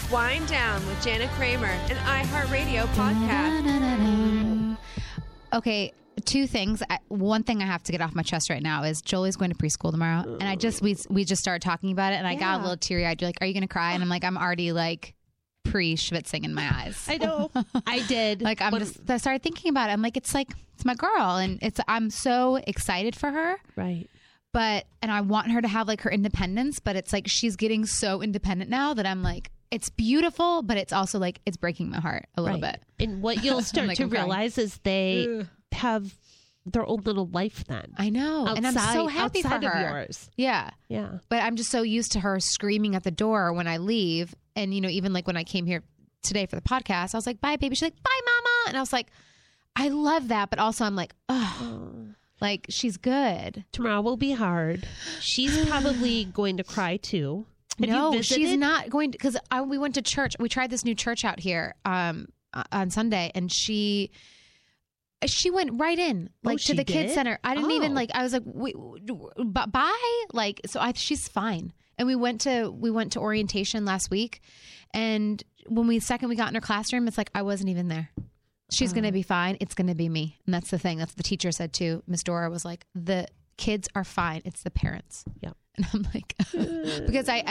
Wind Down with Jana Kramer, an iHeartRadio podcast. Okay, two things. One thing I have to get off my chest right now is Jolie's going to preschool tomorrow, and we just started talking about it, and I got a little teary eyed. You're like, "Are you going to cry?" And I'm like, "I'm already like pre-schwitzing in my eyes." I know. I did. Like I started thinking about it. I'm like, it's my girl, and I'm so excited for her. Right. And I want her to have like her independence, but it's like she's getting so independent now that I'm like, it's beautiful, but it's also like it's breaking my heart a little bit. And what you'll start like, to realize is they have their own little life then. I know. And I'm so happy for her. Outside of yours. Yeah. Yeah. But I'm just so used to her screaming at the door when I leave. And, even like when I came here today for the podcast, I was like, bye, baby. She's like, bye, mama. And I was like, I love that. But also I'm like, oh, like she's good. Tomorrow will be hard. She's probably going to cry too. No, she's not going to, because we went to church. We tried this new church out here on Sunday, and she went right in, like to the kids center. I didn't even like. I was like, bye. Like, so she's fine. And we went to orientation last week, and when we got in her classroom, it's like I wasn't even there. She's going to be fine. It's going to be me, and that's the thing. That's what the teacher said too. Miss Dora was like, the kids are fine. It's the parents. Yeah. And I'm like, because I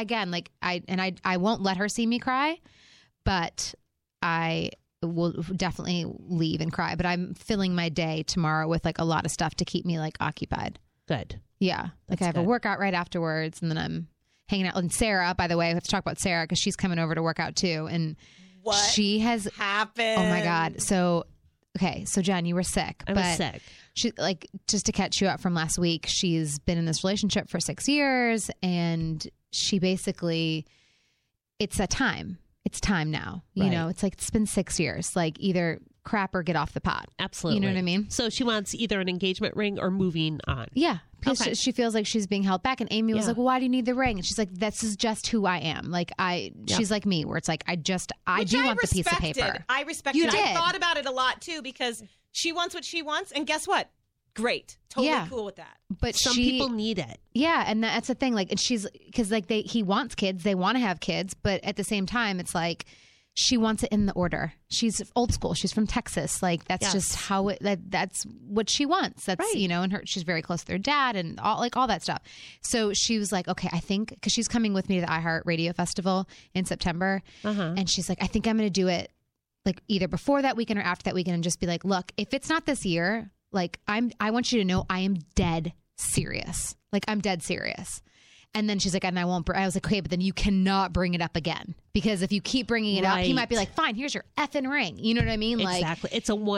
won't let her see me cry, but I will definitely leave and cry. But I'm filling my day tomorrow with like a lot of stuff to keep me like occupied. Good. Yeah. Like I have a workout right afterwards, and then I'm hanging out. And Sarah, by the way, I have to talk about Sarah because she's coming over to work out too. And what she has happened? Oh my God. So Jen, you were sick. I was sick. She, like, just to catch you up from last week, she's been in this relationship for 6 years, and she basically, it's a time. It's time now. You know, it's like, it's been 6 years. Like, either crap or get off the pot. Absolutely. You know what I mean? So she wants either an engagement ring or moving on. Yeah. Because she feels like she's being held back. And Amy was like, well, why do you need the ring? And she's like, this is just who I am. Like, she's like me, where it's like, I do want the piece of paper. I respect it. I thought about it a lot too, because she wants what she wants. And guess what? Great. Totally cool with that. But some people need it. Yeah. And that's the thing. Like, and she's, because like he wants kids, they want to have kids. But at the same time, it's like, she wants it in the order. She's old school. She's from Texas. Like that's just how that's what she wants. That's right. And she's very close to her dad and all that stuff. So she was like, okay, I think, because she's coming with me to the iHeartRadio Festival in September, and she's like, I think I'm going to do it like either before that weekend or after that weekend, and just be like, look, if it's not this year, like I want you to know I am dead serious. Like I'm dead serious. And then she's like, and I won't. I was like, okay, but then you cannot bring it up again, because if you keep bringing it up, he might be like, fine, here's your effing ring. You know what I mean? Exactly.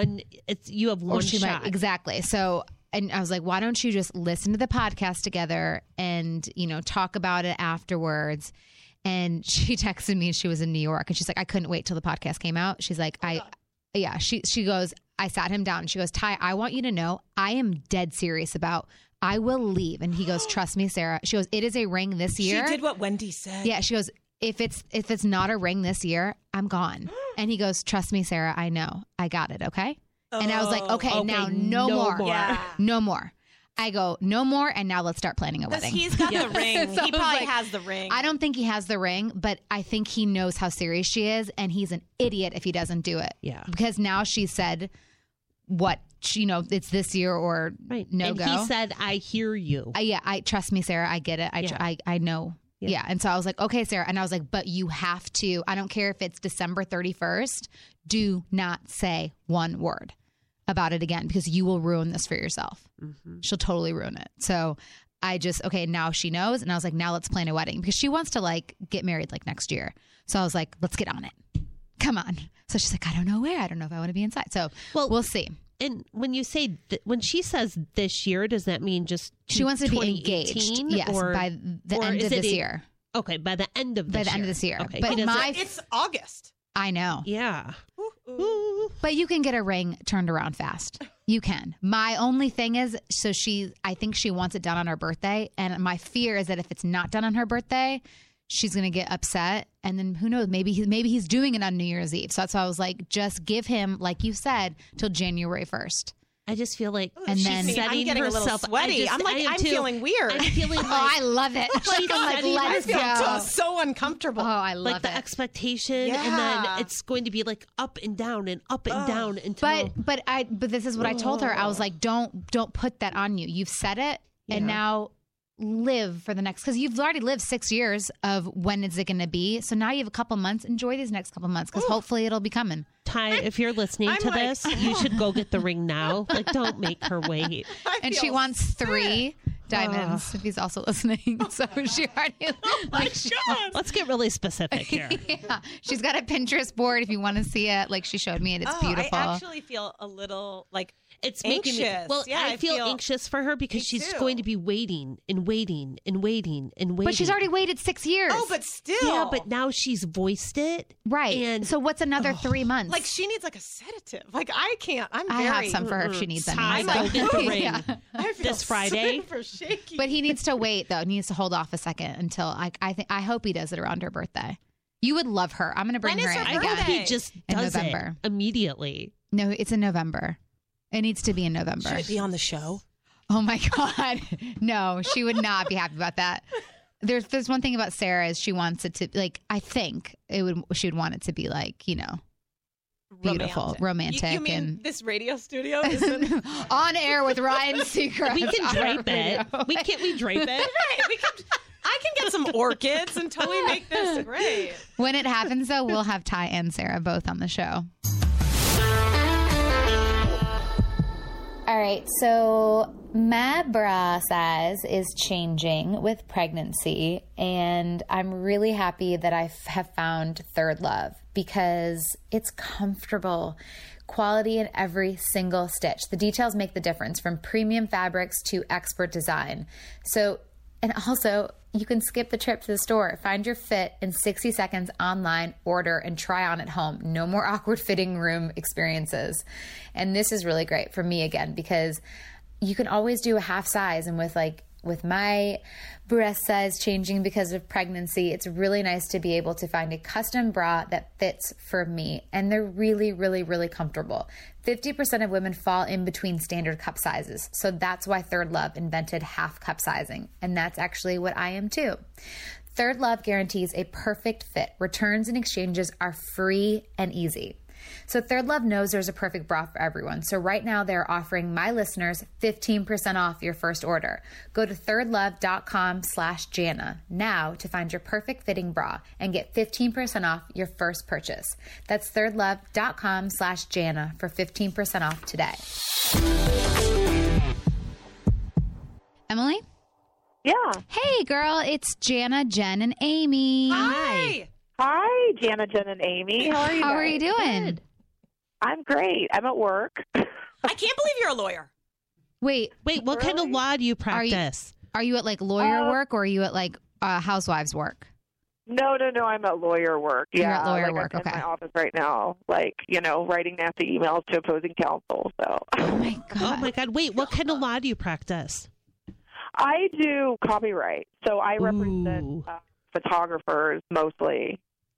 You have one shot. Exactly. So, and I was like, why don't you just listen to the podcast together and, talk about it afterwards? And she texted me, she was in New York, and she's like, I couldn't wait till the podcast came out. She's like, she goes, I sat him down and she goes, Ty, I want you to know I am dead serious about I will leave. And he goes, trust me, Sarah. She goes, it is a ring this year. She did what Wendy said. Yeah. She goes, if it's not a ring this year, I'm gone. And he goes, trust me, Sarah. I know. I got it. Okay. And I was like, okay, now no more. Yeah. No more. I go, no more. And now let's start planning a wedding. He's got the ring. So he probably has the ring. I don't think he has the ring, but I think he knows how serious she is. And he's an idiot if he doesn't do it. Yeah. Because now she said it's this year or no go. And he said, I hear you. I trust me, Sarah. I get it. I know. Yeah. And so I was like, okay, Sarah. And I was like, but you have to, I don't care if it's December 31st, do not say one word about it again, because you will ruin this for yourself. Mm-hmm. She'll totally ruin it. So I just, okay, now she knows. And I was like, now let's plan a wedding, because she wants to like get married like next year. So I was like, let's get on it. Come on. So she's like, I don't know where. I don't know if I want to be inside. So we'll see. And when you say, when she says this year, does that mean just she wants to be engaged? Yes, by the end of this year. Okay, by the end of this year. By the end of this year. Okay. But it's August. I know. Yeah. But you can get a ring turned around fast. You can. My only thing is, I think she wants it done on her birthday. And my fear is that if it's not done on her birthday, she's going to get upset. And then who knows, maybe he's doing it on New Year's Eve. So that's why I was like, just give him, like you said, till January 1st. I just feel like and then I'm getting a little sweaty. I'm feeling weird. I'm feeling like, I love it. She's like, setting let's go. I feel so uncomfortable. Oh, I love like the it. expectation, Yeah. and then it's going to be like up and down and up and down until. But this is what I told her. I was like, don't put that on you. You've said it, and now live for the next, because you've already lived 6 years of when is it going to be. So now you have a couple months. Enjoy these next couple months, because hopefully it'll be coming. Ty, if you're listening to this, you should go get the ring now. Like, don't make her wait. And she wants 3 diamonds if he's also listening. So she already. Let's get really specific here. Yeah, she's got a Pinterest board if you want to see it. Like she showed me it. It's beautiful. I actually feel a little like it's anxious. making me. Well, yeah, I feel anxious for her because she's going to be waiting and waiting and waiting and waiting. But she's already waited 6 years. Oh, but still. Yeah, but now she's voiced it. Right. And so what's another 3 months? Like she needs like a sedative. Like I can't. I have some for her if she needs any. Time So- go get the ring I feel this Friday. super shaky. But he needs to wait though. He needs to hold off a second until I hope he does it around her birthday. You would love her. I'm going to bring When her is in her I again. hope he just In does November. it immediately. No, it's in November. It needs to be in November. Should it be on the show? Oh my God. No, she would not be happy about that. There's one thing about Sarah is she wants it to like, I think she would want it to be like, you know, beautiful, romantic, You mean and this radio studio isn't on air with Ryan Seacrest. We can on drape radio. it. Can't we drape it? right? I can get some orchids and totally make this great. When it happens, though, we'll have Ty and Sarah both on the show. All right, so my bra size is changing with pregnancy, and I'm really happy that I have found Third Love because it's comfortable. Quality in every single stitch. The details make the difference, from premium fabrics to expert design. And also, you can skip the trip to the store. Find your fit in 60 seconds online, order, and try on at home. No more awkward fitting room experiences. And this is really great for me again, because you can always do a half size. And with my breast size changing because of pregnancy, it's really nice to be able to find a custom bra that fits for me. And they're really, really, really comfortable. 50% of women fall in between standard cup sizes. So that's why Third Love invented half cup sizing. And that's actually what I am too. Third Love guarantees a perfect fit. Returns and exchanges are free and easy. So Third Love knows there's a perfect bra for everyone. So right now they're offering my listeners 15% off your first order. Go to thirdlove.com/Jana now to find your perfect fitting bra and get 15% off your first purchase. That's thirdlove.com/Jana for 15% off today. Emily? Yeah. Hey girl, it's Jana, Jen, and Amy. Hi. Hi, Jana, Jen, and Amy. How are you? How guys? are you doing? I'm great. I'm at work. I can't believe you're a lawyer. Wait, What kind of law do you practice? are you at like lawyer work, or are you at like housewives work? No. I'm at lawyer work. You're Yeah, at lawyer work, I'm okay. in my office right now, writing nasty emails to opposing counsel. So Oh my God. Oh my God. Wait, what kind of law do you practice? I do copyright. So I represent Ooh. photographers mostly.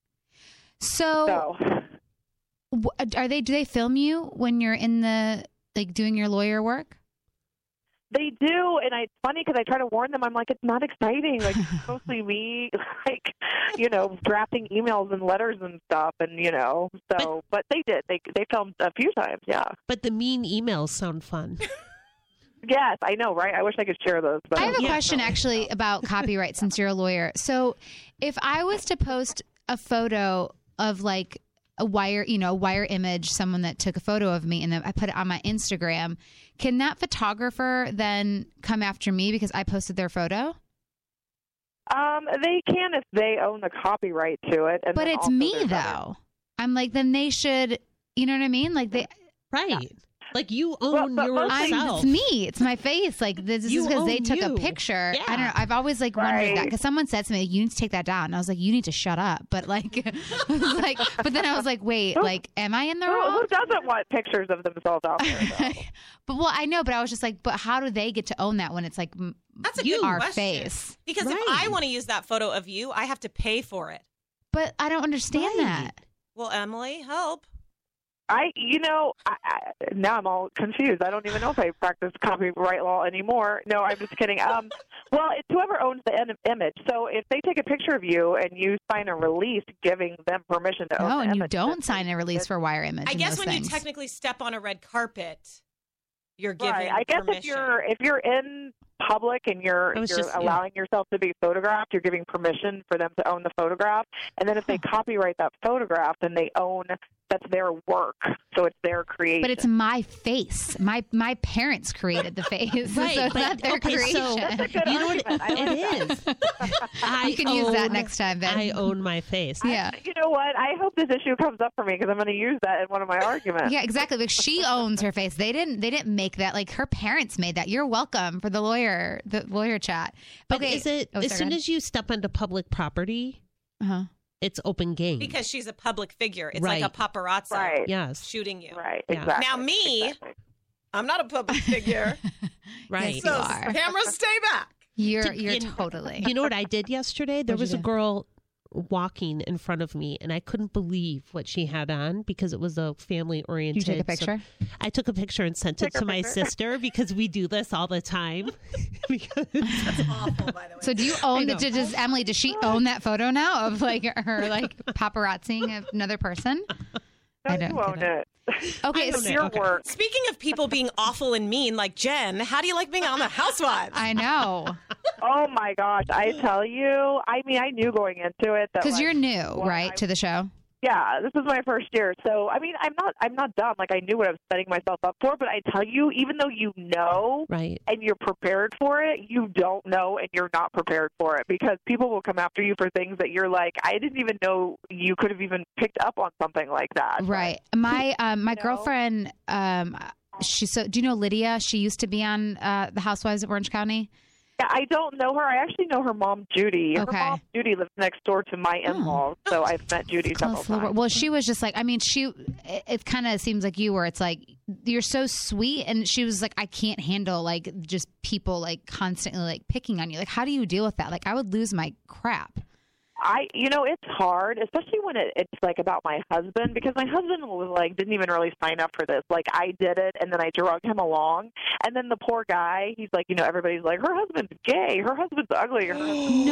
So do they film you when you're in the doing your lawyer work? They do, and it's funny because I try to warn them. I'm like, it's not exciting. Like, it's mostly me, drafting emails and letters and stuff, and But they did. They filmed a few times. Yeah. But the mean emails sound fun. Yes, I know, right? I wish I could share those. But I have a question actually about copyright, since you're a lawyer. So if I was to post a photo of like a wire image, someone that took a photo of me, and then I put it on my Instagram, can that photographer then come after me because I posted their photo? They can if they own the copyright to it. And But then it's also me there's though. I'm like, then they should, you know what I mean? Like they, Right. Like you own but yourself. it's me. It's my face. Like this You is because they own took you. a picture. Yeah. I don't know. I've always wondered that, Right. because someone said to me, "You need to take that down." And I was like, "You need to shut up." But but then I was like, "Wait, am I in the wrong?" Who doesn't want pictures of themselves out there? Though? But I know. But I was just like, but how do they get to own that when it's like That's a good our question. face? Because if I want to use that photo of you, I have to pay for it. But I don't understand that. Well, Emily, help. Now I'm all confused. I don't even know if I practice copyright law anymore. No, I'm just kidding. Well, it's whoever owns the image. So if they take a picture of you and you sign a release giving them permission to own the and image, you don't sign a release for wire image. I guess those when things. you technically step on a red carpet, you're giving right. I guess permission. if you're in public and you're allowing yourself to be photographed, you're giving permission for them to own the photograph. And then if they copyright that photograph, then they own that's their work. So it's their creation. But it's my face. My parents created the face. Right, So it's not their creation. So, That's a good you know argument. what it is? You can use that next time, Ben. I own my face. Yeah. You know what? I hope this issue comes up for me because I'm going to use that in one of my arguments. Yeah, exactly. Like she owns her face. They didn't make that. Like her parents made that. You're welcome for the lawyer chat. But Okay. is it as soon as you step onto public property, it's open game? Because she's a public figure. It's Right. like a paparazzi Right. Yes. shooting you. Right. Yeah. Exactly. Now me, Exactly. I'm not a public figure. Right. Yes, So you are. cameras stay back. You're You- totally. You know what I did yesterday? There What'd was you a do? girl walking in front of me, and I couldn't believe what she had on because it was a family oriented. You take a picture? I took a picture and sent it Take a to my picture. sister because we do this all the time. Because Awful, by the way. So do you own the? Does Emily? Does she own that photo now of like her like paparazziing of another person? I don't you get own it. it. Okay, It's so your work. Speaking of people being awful and mean, like Jen, how do you like being on The Housewives? I know Oh my gosh! I tell you, I mean, I knew going into it that because like, you're new, well, right, to the show. Yeah, this was my first year, so I mean, I'm not dumb. Like I knew what I was setting myself up for, but I tell you, even though you know right. and you're prepared for it, you don't know and you're not prepared for it because people will come after you for things that you're like, I didn't even know you could have even picked up on something like that. Right. My girlfriend. Do you know Lydia? She used to be on the Housewives of Orange County. Yeah, I don't know her. I actually know her mom, Judy. Okay. Her mom, Judy, lives next door to my in-laws, so I've met Judy several Close to the times. Well, she was just like, I mean, it kind of seems like you where it's like, you're so sweet. And she was like, I can't handle like just people like constantly like picking on you. Like, how do you deal with that? Like, I would lose my crap. It's hard, especially when it's like about my husband, because my husband was like, didn't even really sign up for this. Like I did it and then I drug him along. And then the poor guy, he's like, everybody's like, her husband's gay. Her husband's ugly. Her husband's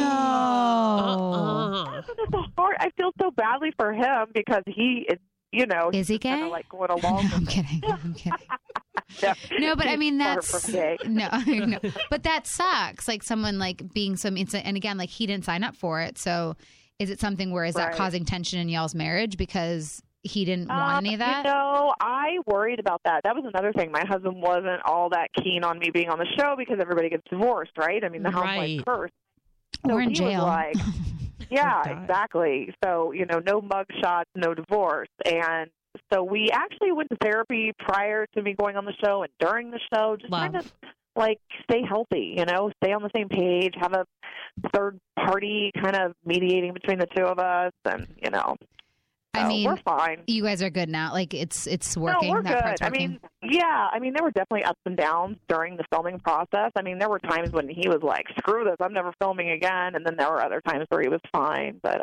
No. It's hard. I feel so badly for him because he is, Is he he's kinda gay? like going along. I'm kidding. I'm kidding. Yeah. No, but I mean, He's that's far from gay. no, but that sucks. Like someone like being so mean. And again, like he didn't sign up for it. So is it something where is that Right. causing tension in y'all's marriage because he didn't want any of that? I worried about that. That was another thing. My husband wasn't all that keen on me being on the show because everybody gets divorced, right? I mean, the housewife Right. curse. So Or in he jail. was like, yeah, God. exactly. So, no mug shots, no divorce. And so we actually went to therapy prior to me going on the show and during the show, just Love. trying to like stay healthy, stay on the same page, have a third party kind of mediating between the two of us. And, I so mean, we're fine. you guys are good now. Like it's working. No, we're that good. part's I working. mean, there were definitely ups and downs during the filming process. I mean, there were times when he was like, "Screw this, I'm never filming again," and then there were other times where he was fine. But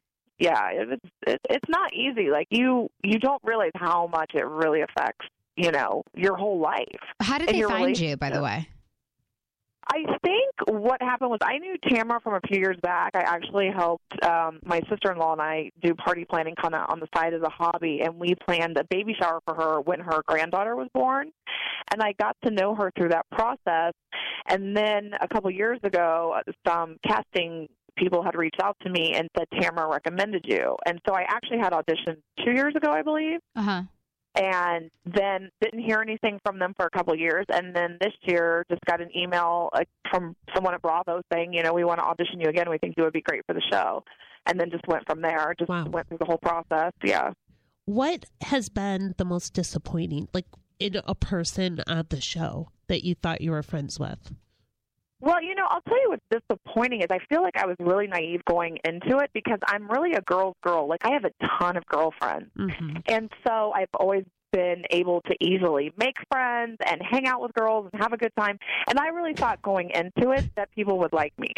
it's not easy. Like you don't realize how much it really affects your whole life. How did and they your find you, by the way? I think what happened was I knew Tamara from a few years back. I actually helped my sister-in-law and I do party planning kind of on the side as a hobby, and we planned a baby shower for her when her granddaughter was born. And I got to know her through that process. And then a couple years ago, some casting people had reached out to me and said, Tamara recommended you. And so I actually had auditioned 2 years ago, I believe. Uh-huh. And then didn't hear anything from them for a couple of years. And then this year just got an email from someone at Bravo saying, we want to audition you again. We think you would be great for the show. And then just went from there, went through the whole process. Yeah. What has been the most disappointing, like in a person on the show that you thought you were friends with? Well, I'll tell you what's disappointing is I feel like I was really naive going into it because I'm really a girl's girl. Like, I have a ton of girlfriends. Mm-hmm. And so I've always been able to easily make friends and hang out with girls and have a good time. And I really thought going into it that people would like me.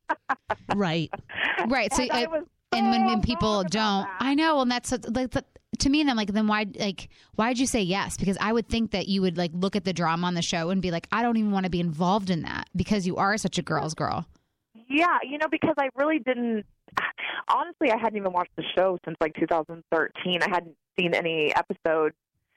Right. Right. So, And I was and when so people wrong about don't, that. I know. And that's like, to me, and I'm like, then why'd you say yes? Because I would think that you would like look at the drama on the show and be like, I don't even want to be involved in that because you are such a girl's girl. Yeah, because I really didn't. Honestly, I hadn't even watched the show since like 2013. I hadn't seen any episodes.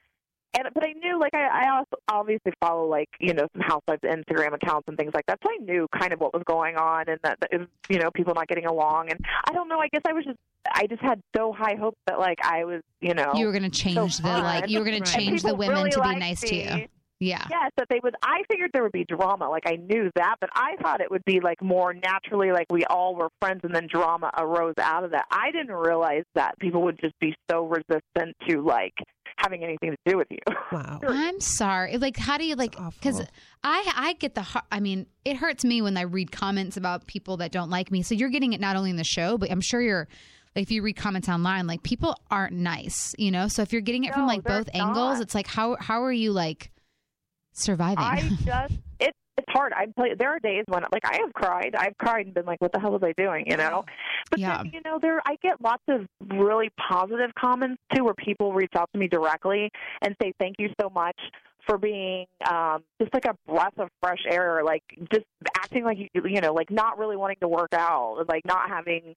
But I knew, like, I also obviously follow, like, some Housewives Instagram accounts and things like that. So I knew kind of what was going on and that it was, people not getting along. And I don't know, I guess I just had so high hopes that, like, I was, you were going to change you were going to change the women really to be nice to you. Yeah. Yes, that they would. I figured there would be drama. Like, I knew that, but I thought it would be, like, more naturally, like, we all were friends and then drama arose out of that. I didn't realize that people would just be so resistant to, like, having anything to do with you. Wow. I'm sorry. Like, how do you, like, because I get it hurts me when I read comments about people that don't like me. So you're getting it not only in the show, but I'm sure if you read comments online, like, people aren't nice, So if you're getting it from, like, both angles, it's like, how are you, like, surviving? It's hard. I'm telling you, there are days when, like, I've cried and been like, what the hell was I doing, But yeah. then, I get lots of really positive comments too, where people reach out to me directly and say, thank you so much for being just like a breath of fresh air, like just acting like like not really wanting to work out, like not having,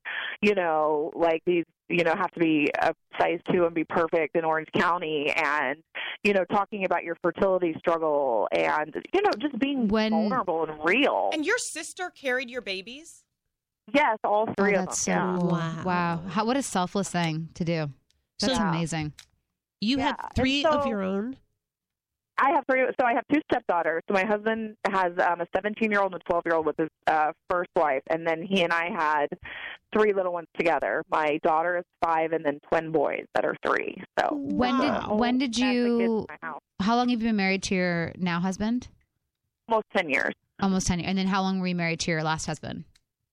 like these, have to be a size 2 and be perfect in Orange County, and talking about your fertility struggle, and just being vulnerable and real. And your sister carried your babies? Yes, all 3 of them. That's so cool. Wow. What a selfless thing to do. That's amazing. You have 3 of your own? I have 3. So I have 2 stepdaughters. So my husband has a 17-year-old and a 12-year-old with his first wife, and then he and I had 3 little ones together. My daughter is 5, and then twin boys that are 3. So when did you? How long have you been married to your now husband? Almost 10 years. Almost 10 years. And then how long were you married to your last husband?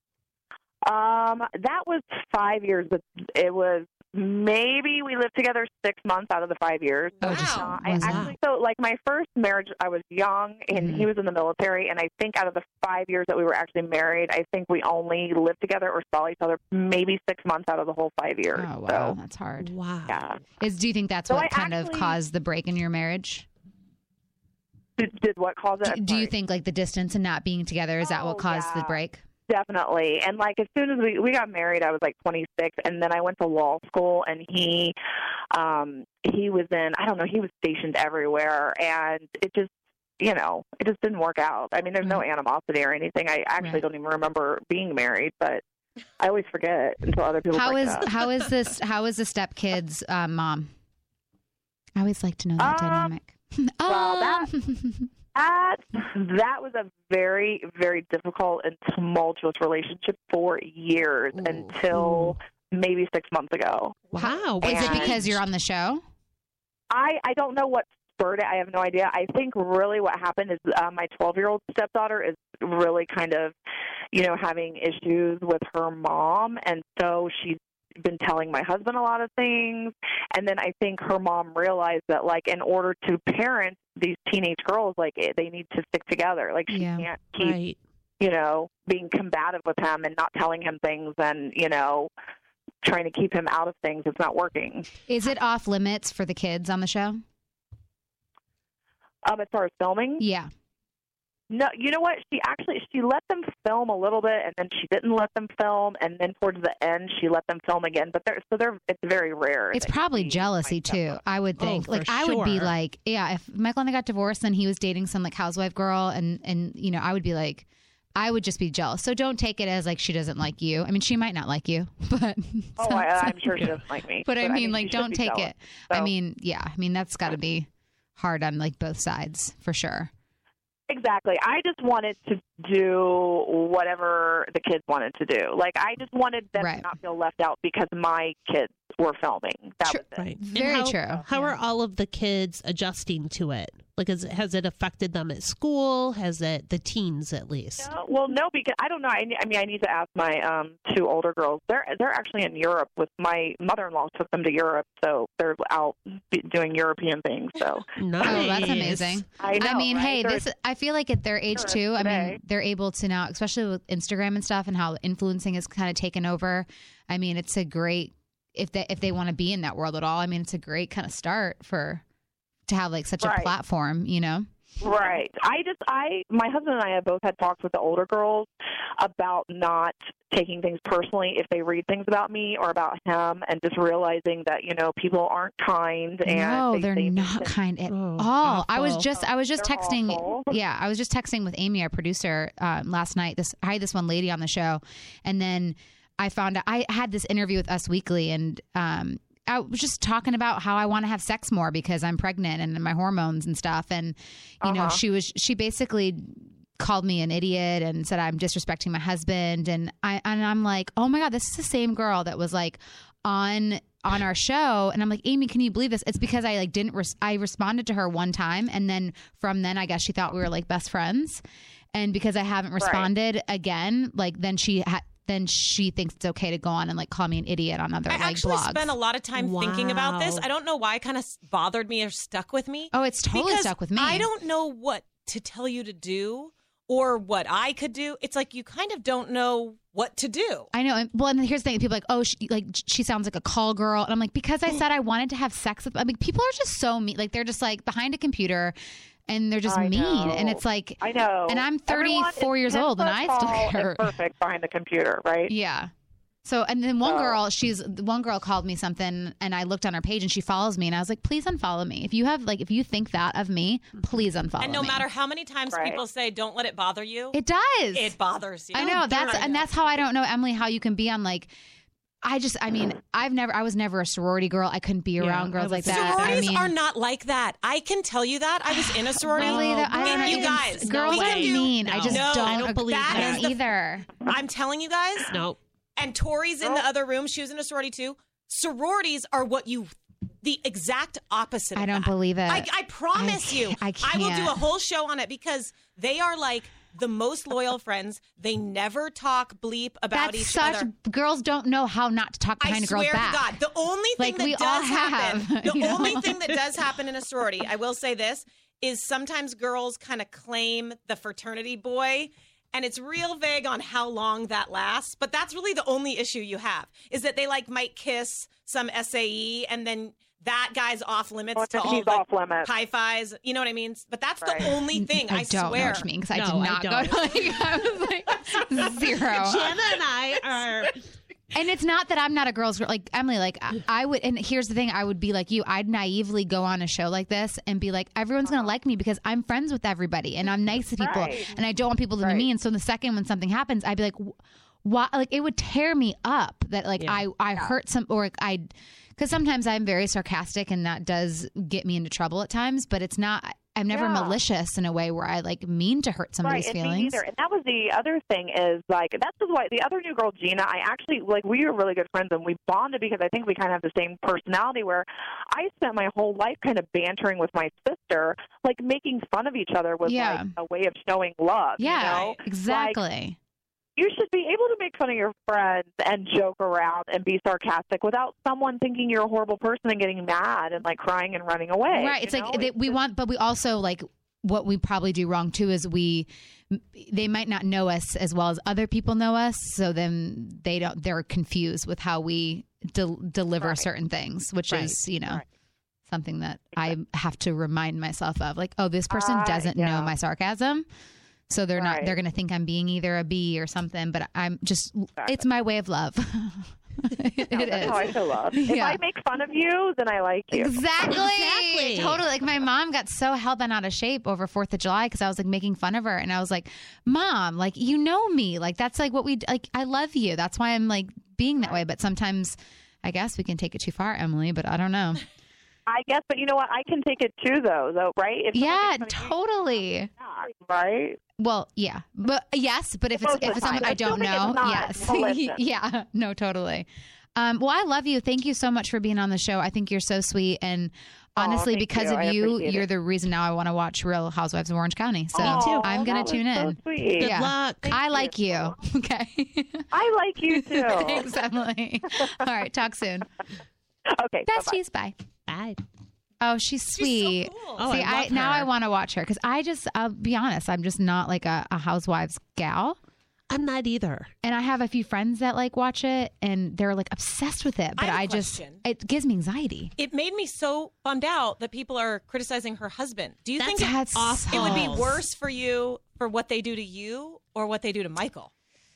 That was 5 years, but it was. Maybe we lived together 6 months out of the 5 years. Oh, wow. So like my first marriage, I was young and he was in the military. And I think out of the 5 years that we were actually married, I think we only lived together or saw each other maybe 6 months out of the whole 5 years. Oh, wow. So, that's hard. Wow. Yeah. Do you think that's what kind of caused the break in your marriage? Did what cause it? Do you think like the distance and not being together, is that what caused the break? Definitely. And like as soon as we got married, I was like 26, and then I went to law school, and he was in, I don't know, he was stationed everywhere, and it just, it just didn't work out. I mean, there's no animosity or anything. I actually don't even remember being married, but I always forget until other people bring it up. How is the stepkid's mom? I always like to know that dynamic. Well, that was a very, very difficult and tumultuous relationship for years until maybe 6 months ago. Wow. Is it because you're on the show? I don't know what spurred it. I have no idea. I think really what happened is my 12-year-old stepdaughter is really kind of, having issues with her mom. And so she's been telling my husband a lot of things. And then I think her mom realized that, like, in order to parent these teenage girls, like, they need to stick together. Like, she can't keep, being combative with him and not telling him things and, trying to keep him out of things. It's not working. Is it off limits for the kids on the show? As far as filming? Yeah. No, you know what? She let them film a little bit, and then she didn't let them film, and then towards the end she let them film again. But it's very rare. It's probably jealousy too, I would think. I would be like, if Michael and I got divorced and he was dating some like housewife girl, and I would be like, I would just be jealous. So don't take it as like she doesn't like you. I mean, she might not like you, but I'm sure she doesn't like me. But I mean, like, don't take it. So. I mean, that's got to be hard on like both sides for sure. Exactly. I just wanted to do whatever the kids wanted to do. Like, I just wanted them to not feel left out because my kids were filming. That was it. Right. Very true. How are all of the kids adjusting to it? Like, has it affected them at school? Has it, the teens at least? No, because I don't know. I need to ask my 2 older girls. They're actually in Europe with my mother-in-law. Took them to Europe, so they're out doing European things. So nice. Oh, that's amazing. I know. I mean, right? hey, I feel like at their age too. I mean, they're able to now, especially with Instagram and stuff, and how influencing is kind of taken over. I mean, it's a great if they want to be in that world at all. I mean, it's a great kind of start to have like such a platform, you know? Right. My husband and I have both had talks with the older girls about not taking things personally if they read things about me or about him, and just realizing that, you know, people aren't kind. And no, they're not kind at all. Awful. I was just texting. Awful. Yeah, I was just texting with Amy, our producer, last night. I had this one lady on the show, and then I found out I had this interview with Us Weekly, and I was just talking about how I want to have sex more because I'm pregnant and my hormones and stuff. And, you know, she basically called me an idiot and said I'm disrespecting my husband. And I'm like, oh my God, this is the same girl that was like on our show. And I'm like, Amy, can you believe this? It's because I like I responded to her one time. And then from then, I guess she thought we were like best friends. And because I haven't responded again, like then she thinks it's okay to go on and like call me an idiot on other like blogs. I actually spent a lot of time thinking about this. I don't know why it kind of bothered me or stuck with me. Oh, it's totally stuck with me. I don't know what to tell you to do or what I could do. It's like you kind of don't know what to do. I know. Well, and here's the thing. People are like, oh, she sounds like a call girl. And I'm like, because I said I wanted to have sex with, I mean, people are just so mean. Like they're just like behind a computer. And they're just mean, and it's like I know. And I'm 34 years old, and I still care. Perfect behind the computer, right? Yeah. So, and then one girl called me something, and I looked on her page, and she follows me, and I was like, please unfollow me. If you think that of me, please unfollow me. And no matter how many times people say, don't let it bother you, it does. It bothers you. I know that's how I don't know, Emily, how you can be on like. I was never a sorority girl. I couldn't be around girls like that. Sororities are not like that. I can tell you that. I was in a sorority. Really? You guys. Girls are mean. I just don't believe that either. I'm telling you guys. No. And Tori's in the other room. She was in a sorority too. Sororities are the exact opposite of I don't believe it. I promise you. I can't. I will do a whole show on it because they are like the most loyal friends. They never talk bleep about each other. Girls don't know how not to talk behind a girl's back. I swear to God. The only thing only thing that does happen in a sorority, I will say this, is sometimes girls kind of claim the fraternity boy, and it's real vague on how long that lasts. But that's really the only issue you have, is that they like might kiss some SAE, and then that guy's off limits to all the high-fis. You know what I mean? But that's the only thing, I swear. I don't know what you mean, because I did not go to I was like, zero. Jana and I are... And it's not that I'm not a girl's girl. Like, Emily, like, I would, and here's the thing, I would be like you. I'd naively go on a show like this and be like, everyone's going to like me because I'm friends with everybody and I'm nice to people and I don't want people to be mean. So the second when something happens, I'd be like, why? Like, it would tear me up that, like, I hurt some, or because sometimes I'm very sarcastic and that does get me into trouble at times, but it's not, I'm never malicious in a way where I like mean to hurt somebody's feelings. Me neither. And that was the other thing is like, that's why the other new girl, Gina, I actually, like, we were really good friends and we bonded because I think we kind of have the same personality, where I spent my whole life kind of bantering with my sister, like making fun of each other was like a way of showing love. Yeah, you know? exactly. Like, you should be able to make fun of your friends and joke around and be sarcastic without someone thinking you're a horrible person and getting mad and like crying and running away. Right. It's like we want, but we also like what we probably do wrong too is they might not know us as well as other people know us. So then they're confused with how we deliver certain things, which is, you know, something that I have to remind myself of, like, oh, this person doesn't know my sarcasm. So they're not, they're going to think I'm being either a B or something, but I'm just, it's my way of love. It is. That's how I show love. If I make fun of you, then I like you. Exactly. Totally. Like, my mom got so hell bent out of shape over 4th of July because I was like making fun of her. And I was like, Mom, like, you know me. Like, that's like what we, like, I love you. That's why I'm like being that way. But sometimes I guess we can take it too far, Emily, but I don't know. I guess, but you know what? I can take it too, though, right? If totally. Right? Well, yeah, but yes, but if it's someone I don't know, yes, yeah, no, totally. Well, I love you. Thank you so much for being on the show. I think you're so sweet, and honestly, because of you, you're the reason now I want to watch Real Housewives of Orange County. So I'm gonna tune in. So sweet. Good luck. I like you. Okay. I like you too. Thanks, Emily. All right, talk soon. Okay. Besties, bye. Bye. Oh, she's sweet. So cool. Oh, See, I want to watch her because I'll be honest, I'm just not like a housewives gal. I'm not either. And I have a few friends that like watch it and they're like obsessed with it. But it gives me anxiety. It made me so bummed out that people are criticizing her husband. Do you think that's awful. It would be worse for you for what they do to you or what they do to Michael?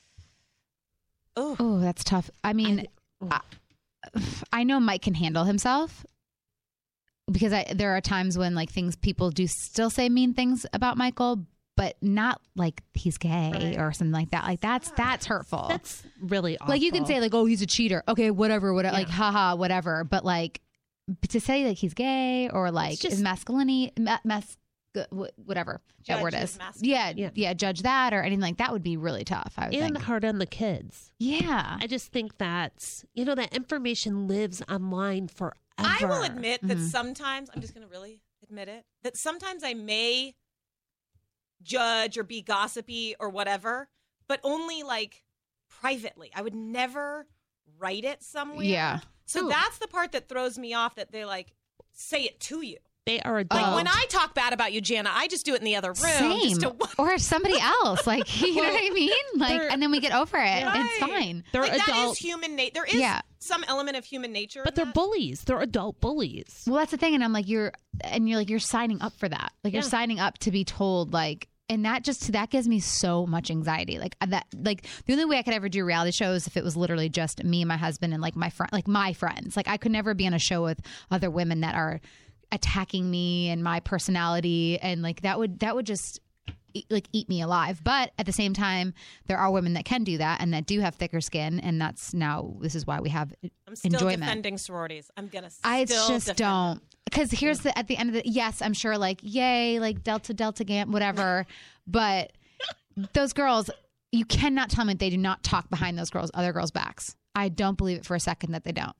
Oh, that's tough. I mean, I know Mike can handle himself because there are times when like people do still say mean things about Michael, but not like he's gay or something like that. Like that's hurtful. That's really awful. Like you can say like, oh, he's a cheater. Okay, whatever. Like, haha, whatever. But like to say like he's gay or like his masculinity, whatever that word is. Yeah, judge that or anything like that would be really tough. I would think. Hard on the kids. Yeah. I just think that's, that information lives online forever. I will admit that sometimes, I'm just going to really admit it, that sometimes I may judge or be gossipy or whatever, but only like privately. I would never write it somewhere. Yeah. So that's the part that throws me off, that they like say it to you. They are adults. Like when I talk bad about you, Jana, I just do it in the other room. Same. Or somebody else. Like, you know what I mean? Like, and then we get over it. Right. It's fine. They're adults. That is human nature. There is some element of human nature. But they're bullies. They're adult bullies. Well, that's the thing. And I'm like, you're signing up for that. Like, you're signing up to be told, like, and that gives me so much anxiety. Like that, like the only way I could ever do reality shows if it was literally just me and my husband and like my friends. Like I could never be on a show with other women that are attacking me and my personality, and like that would just eat me alive. But at the same time, there are women that can do that and that do have thicker skin, and this is why we have I'm still enjoyment. Defending sororities. I'm gonna. I just defend don't. them. Because here's at the end of the, yes, I'm sure like, yay, like Delta Gamma, whatever. But those girls, you cannot tell me they do not talk behind other girls' backs. I don't believe it for a second that they don't.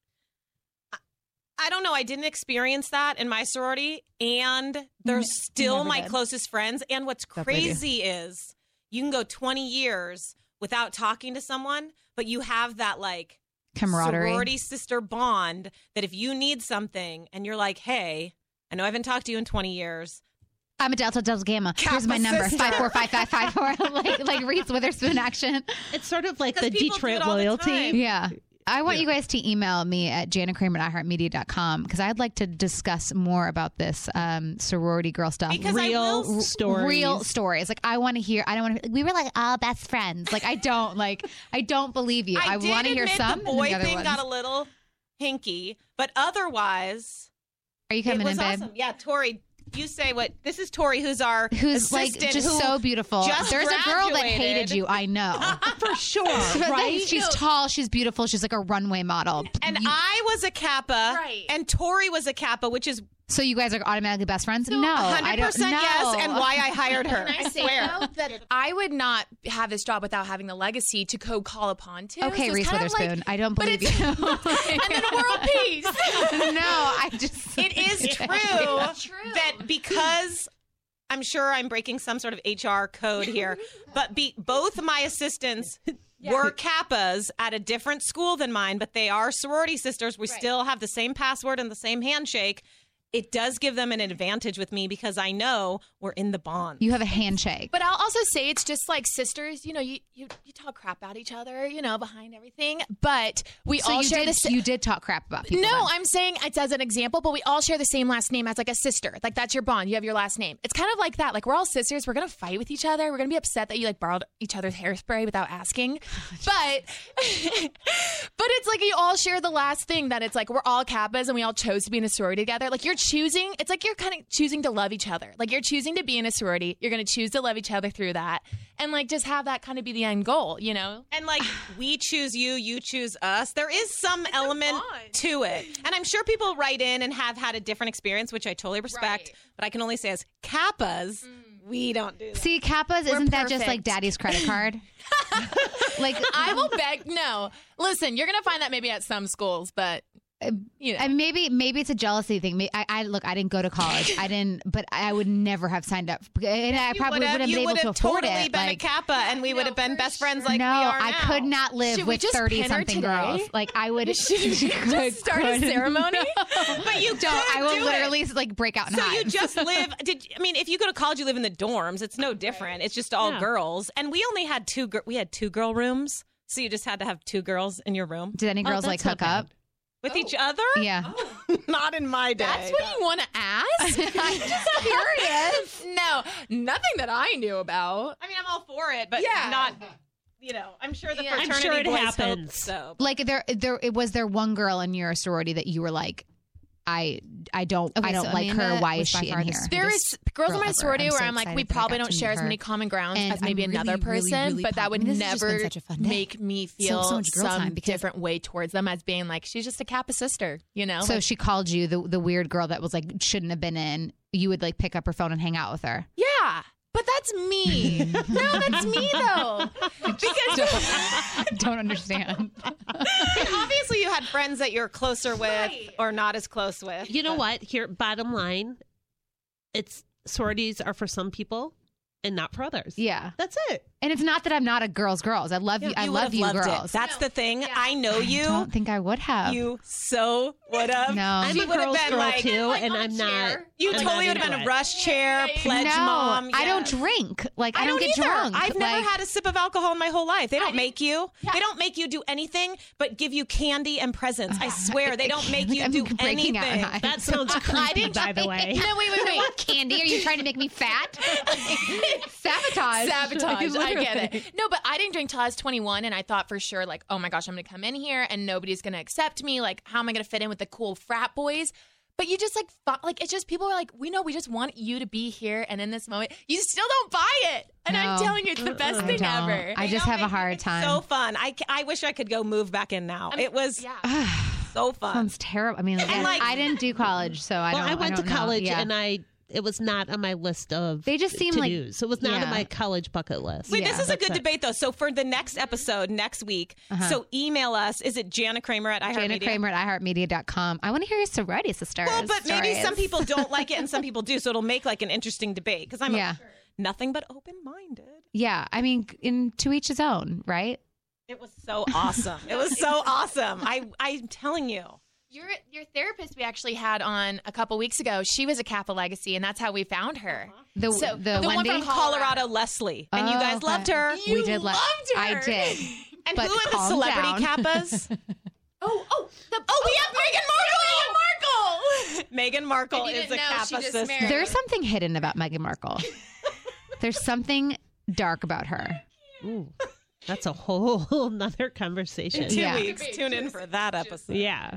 I don't know. I didn't experience that in my sorority, and they're still my closest friends. And what's crazy is you can go 20 years without talking to someone, but you have that like camaraderie, sorority sister bond that if you need something and you're like, hey, I know I haven't talked to you in 20 years. I'm a Delta Gamma. Here's my number, 545554. like Reese Witherspoon action. It's sort of like the Detroit loyalty. Yeah. I want you guys to email me at JanaKramer@iHeartMedia.com because I'd like to discuss more about this sorority girl stuff. Because real stories. Like I want to hear. I don't want to. We were like all best friends. Like I don't believe you. I want to hear some. The boy thing got a little hinky, but otherwise, are you coming in, babe? Awesome. Yeah, Tori. You say what? This is Tori, who's assistant, like just so beautiful. There's a girl that hated you. I know for sure. Right? She's tall. She's beautiful. She's like a runway model. And I was a Kappa, right? And Tori was a Kappa, which is. So you guys are automatically best friends? No, 100% yes, and why I hired her. Can I say though that I would not have this job without having the legacy to call upon to. Okay, so Reese Witherspoon. I don't believe you. And then world peace. It is true that because I'm sure I'm breaking some sort of HR code here, but both my assistants were Kappas at a different school than mine, but they are sorority sisters. We still have the same password and the same handshake. It does give them an advantage with me because I know we're in the bond. You have a handshake. But I'll also say it's just like sisters. You know, you talk crap about each other, behind everything. But we all share this. You did talk crap about people. No, then. I'm saying it's as an example, but we all share the same last name as like a sister. Like that's your bond. You have your last name. It's kind of like that. Like we're all sisters. We're going to fight with each other. We're going to be upset that you like borrowed each other's hairspray without asking. But it's like you all share the last thing that it's like we're all Kappas and we all chose to be in a sorority together. Like you're choosing, it's like you're kind of choosing to love each other. Like you're choosing to be in a sorority. You're going to choose to love each other through that. And like just have that kind of be the end goal, And like we choose you, you choose us. There is some element to it. And I'm sure people write in and have had a different experience, which I totally respect. Right. But I can only say as Kappas, we don't do that. See, Kappas, isn't that just like daddy's credit card? Like I will beg. No. Listen, you're going to find that maybe at some schools, but You know. And maybe it's a jealousy thing. I didn't go to college. But I would never have signed up. And I probably wouldn't have been able to afford totally it. been a Kappa, and we would have been best friends like no, we are now. I could not live Should we with just pin her 30-something today? girls. Like I would Just start a ceremony. But you don't. I will do literally like break out in So hives. you just live. If you go to college, you live in the dorms. It's no different. It's just all girls, and we only had two girl rooms. So you just had to have 2 girls in your room. Did any girls like that's hook not up? With each other? Yeah. Not in my day. That's what you want to ask? I'm just curious. No, nothing that I knew about. I mean, I'm all for it, but not. I'm sure the fraternity I'm sure it boys happens. hope so. Like was there one girl in your sorority that you were like, I don't like her. Why is she in here? There is girls in my ever. sorority I'm where so I'm like, we excited that I probably got don't to share meet as her. many common grounds And as maybe I'm another really, person, really, really but that would pumped. This has just been never such a fun day. make me feel so much girl time some because- different way towards them as being like, she's just a Kappa sister, you know? So Like, she called you the weird girl that was like shouldn't have been in. You would like pick up her phone and hang out with her. yeah. But that's me. No, that's me though. Because Don't understand. And obviously, you had friends that you're closer with or not as close with. You know what? Here, bottom line, sororities are for some people and not for others. Yeah. That's it. And it's not that I'm not a girls. I love you. I love you, loved girls. it. That's the thing. I know I you. don't think I would have. You so would have. No. I'm She a would have girl's been girl like- too, like and on a I'm not. chair. You I'm totally not would have been into a it. rush chair, pledge no, mom. I don't yes. drink. Like I I don't get either. drunk. I've never Like, had a sip of alcohol in my whole life. They don't make you. They don't make you do anything but give you candy and presents. I swear they don't make you I'm do breaking out in anything. hives. That sounds creepy, by the way. no, wait. Candy? Are you trying to make me fat? Sabotage. Sabotage. I get Literally. it. No, but I didn't drink till I was 21, and I thought for sure, like, oh my gosh, I'm going to come in here and nobody's going to accept me. Like, how am I going to fit in with the cool frat boys? But you just it's just people are like, we just want you to be here, and in this moment, you still don't buy it. And I'm No. telling you, it's the best I thing don't. ever. I just have a hard time. So fun. I wish I could go move back in now. It was so fun. Sounds terrible. I mean, again, like- I didn't do college, so I don't. I went to don't know. college Yeah. and it was not on my list of They just seem like- to-dos. It was not yeah. on my college bucket list. Wait, Yeah, this is a that's good it. debate, though. So for the next episode, next week, so email us. Is it Jana Kramer at iHeartMedia? Jana Kramer at iHeartMedia.com. I want to hear your sorority sisters. Well, but maybe stories. some people don't like it and some people do, so it'll make like an interesting debate because I'm Yeah. nothing but open-minded. Yeah, I mean, to each his own, right? It was so awesome. It was so awesome. I'm telling you. Your therapist we actually had on a couple weeks ago, she was a Kappa legacy, and that's how we found her. The one Wendy. from Colorado Leslie. And you guys okay. loved her. We did love. loved her. I did. And but who are the calm celebrity down. Kappas? We have Meghan Markle. Meghan Markle And you is a didn't know she Kappa just sister. married- There's something hidden about Meghan Markle. There's something dark about her. Ooh, that's a whole nother conversation. 2 Yeah. weeks. Tune in for that episode. Yeah.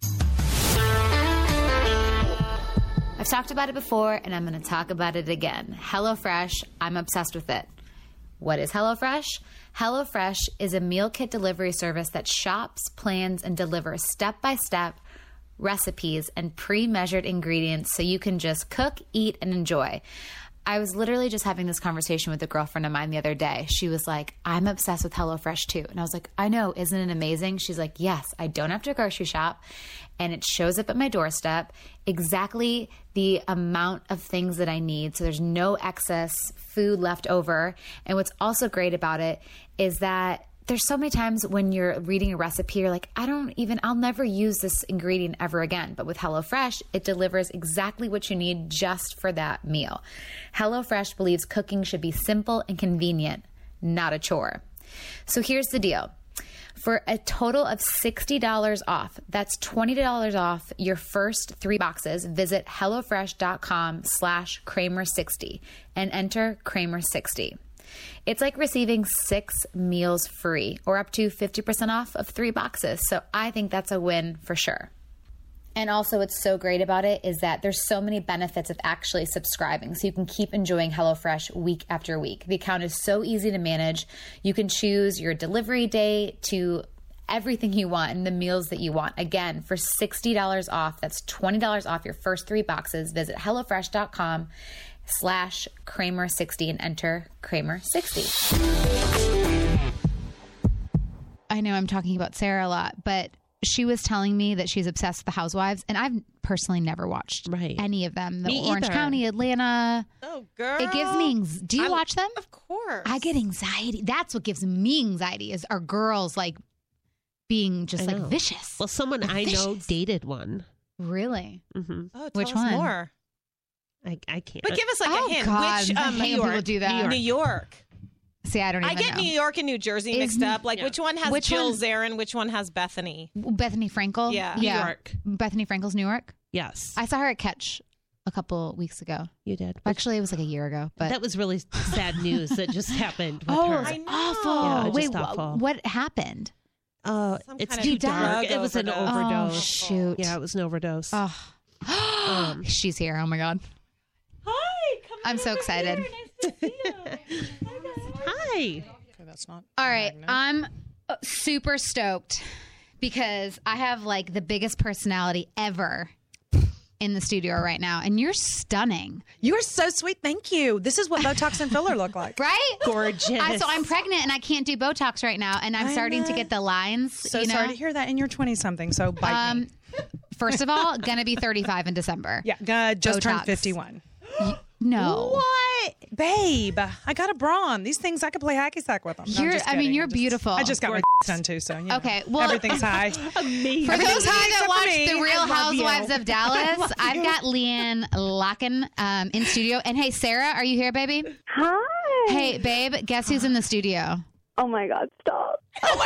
I've talked about it before, and I'm going to talk about it again. HelloFresh, I'm obsessed with it. What is HelloFresh? HelloFresh is a meal kit delivery service that shops, plans, and delivers step-by-step recipes and pre-measured ingredients so you can just cook, eat, and enjoy. I was literally just having this conversation with a girlfriend of mine the other day. She was like, I'm obsessed with HelloFresh too. And I was like, I know, isn't it amazing? She's like, yes, I don't have to grocery shop and it shows up at my doorstep exactly the amount of things that I need. So there's no excess food left over. And what's also great about it is that there's so many times when you're reading a recipe, you're like, I'll never use this ingredient ever again. But with HelloFresh, it delivers exactly what you need just for that meal. HelloFresh believes cooking should be simple and convenient, not a chore. So here's the deal. For a total of $60 off, that's $20 off your first 3 boxes, visit HelloFresh.com/Kramer60 and enter Kramer60. It's like receiving 6 meals free or up to 50% off of 3 boxes. So I think that's a win for sure. And also what's so great about it is that there's so many benefits of actually subscribing. So you can keep enjoying HelloFresh week after week. The account is so easy to manage. You can choose your delivery day to everything you want and the meals that you want. Again, for $60 off, that's $20 off your first 3 boxes. Visit HelloFresh.com/Kramer60 and enter Kramer60. I know I'm talking about Sarah a lot, but she was telling me that she's obsessed with the Housewives, and I've personally never watched any of them. The Me Orange either. County, Atlanta. Oh, girl. It gives me. Do you watch them? Of course. I get anxiety. That's what gives me anxiety. Is our girls like being just like vicious? Well, someone I know dated one. Really? Mm-hmm. Oh, tell Which us one? more. I can't. But give us like Oh, a hint. God. Which I New hate when York? people do that. New York. See, I don't even I get know. New York and New Jersey mixed up. Like, which one has Which Jill one? Zarin? Which one has Bethany? Bethany Frankel. Yeah. New York. Bethany Frankel's New York. Yes, I saw her at Catch a couple weeks ago. you did. Actually, it was like a year ago. But That was really sad news that just happened with oh, her. it's I know. awful. Yeah, just Wait, awful. what happened? Some It's kind too of dark. drug It was an overdose. overdose. Oh, shoot. Yeah, it was an overdose. Oh, she's here. Oh my God. Hi. Come I'm so excited. Nice to see you. Hi. That's not. All right, I'm super stoked because I have like the biggest personality ever in the studio right now, and you're stunning, You are so sweet. Thank you. This is what Botox and filler look like. right? Gorgeous. So I'm pregnant and I can't do Botox right now, and I'm starting to get the lines. So you know? sorry to hear that. And you're 20-something, so bite me. First of all, gonna be 35 in December. Yeah, just turned Botox. 51. No. What? Babe, I got a bra on. These things, I could play hacky sack with them. No, I'm just kidding. you're beautiful. I just got my done too, so you know. Okay, well- everything's high. Amazing. For those of you Everything's high that except for watch me. The Real I love you. Housewives of Dallas, I've got Leanne Locken in studio. And hey, Sarah, are you here, baby? Hi. Hey, babe, guess who's in the studio? Oh my God, stop.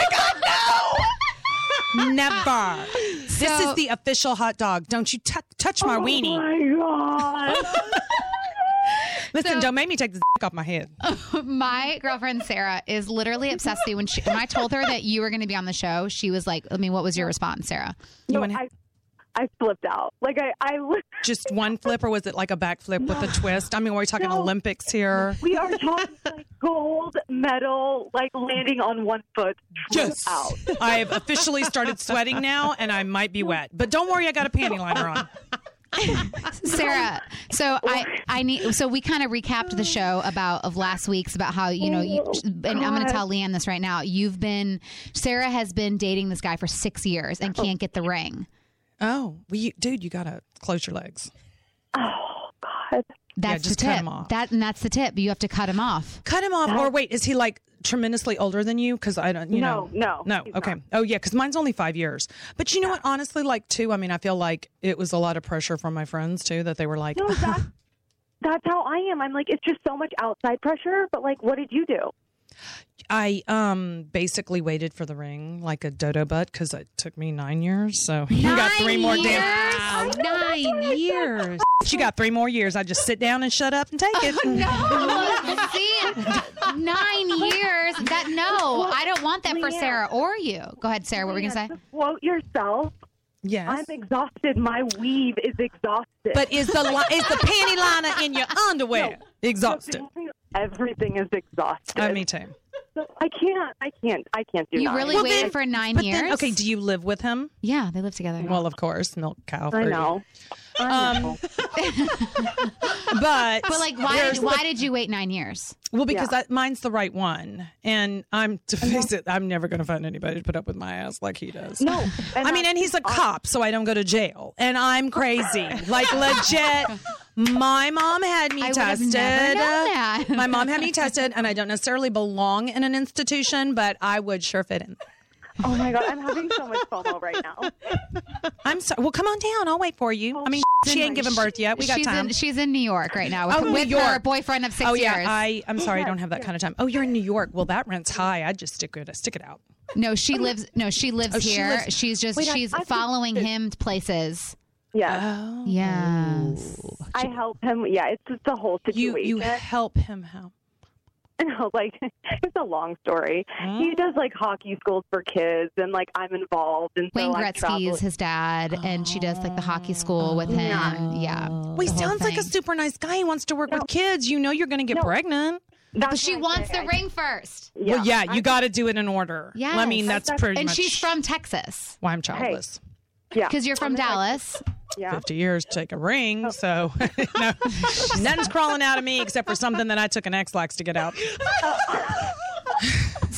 Never. This is the official hot dog. Don't you touch my weenie. My God. Listen, don't make me take this off my head. My girlfriend Sarah is literally obsessed with you. When I told her that you were going to be on the show, she was like, I mean, what was your response, Sarah? No, I flipped out. Like I Just one flip, or was it like a backflip with a twist? I mean, we're talking Olympics here. we are talking like gold medal, like landing on one foot. Yes. Out. I've officially started sweating now, and I might be wet. But don't worry, I got a panty liner on. Sarah, so I need. So we kind of recapped the show of last week's about how and I'm going to tell Leanne this right now. Sarah has been dating this guy for 6 years and can't get the ring. Oh, well, dude, you got to close your legs. Oh God. That's just the cut tip. him off. That's the tip. You have to cut him off. Cut him off. Or wait, is he like tremendously older than you? Because I don't, No, he's Okay. not. Oh, yeah, because mine's only 5 years. But you know what? Honestly, like, too, I mean, I feel like it was a lot of pressure from my friends, too, that they were like, No, that's how I am. I'm like, it's just so much outside pressure. But like, what did you do? I basically waited for the ring like a dodo butt because it took me 9 years. So you got 3 more damn. Wow, 9 years. You got 3 more years. I just sit down and shut up and take it. No, see, 9 years. I don't want that for Sarah or you. Go ahead, Sarah. What were we gonna say? Just quote yourself. Yes. I'm exhausted. My weave is exhausted. But is the panty liner in your underwear exhausted? Everything is exhausted. Me too. So I can't do You that. really waited for 9 But years? then, okay, do you live with him? Yeah, they live together. Well, of course, milk cow. I know. But But why did you wait 9 years? Well, because mine's the right one, and to face it, I'm never going to find anybody to put up with my ass like he does. No, and he's a cop, so I don't go to jail, and I'm crazy, like legit. My mom had me I would have tested. never known that. My mom had me tested, and I don't necessarily belong in an institution, but I would sure fit in. Oh my God, I'm having so much FOMO right now. I'm sorry. Well, come on down. I'll wait for you. I mean, she ain't given birth yet. We got time. She's in New York right now New with York. her boyfriend of 6 Oh years. yeah, I'm sorry, I don't have that kind of time. Oh, you're in New York. Well, that rent's high. I'd just stick it out. No, she lives she here. lives- She's following him to places. Yeah, Oh, Yes. I help him. Yeah, it's just the whole situation. you help him how? No, like it's a long story. He does like hockey schools for kids, and like I'm involved. And Wayne so I travel. Gretzky is his dad, and she does like the hockey school with him. Yeah. Well, he the whole sounds like a thing. super nice guy. He wants to work with kids. You know you're going to get pregnant. That's But she what I wants say. the ring first. Well, yeah, you got to do it in order. Yes. I mean, that's pretty And much she's from Texas. why I'm childless. Yeah, Because you're from Dallas. yeah. 50 years to take a ring, so no, nothing's crawling out of me except for something that I took an X-Lax to get out.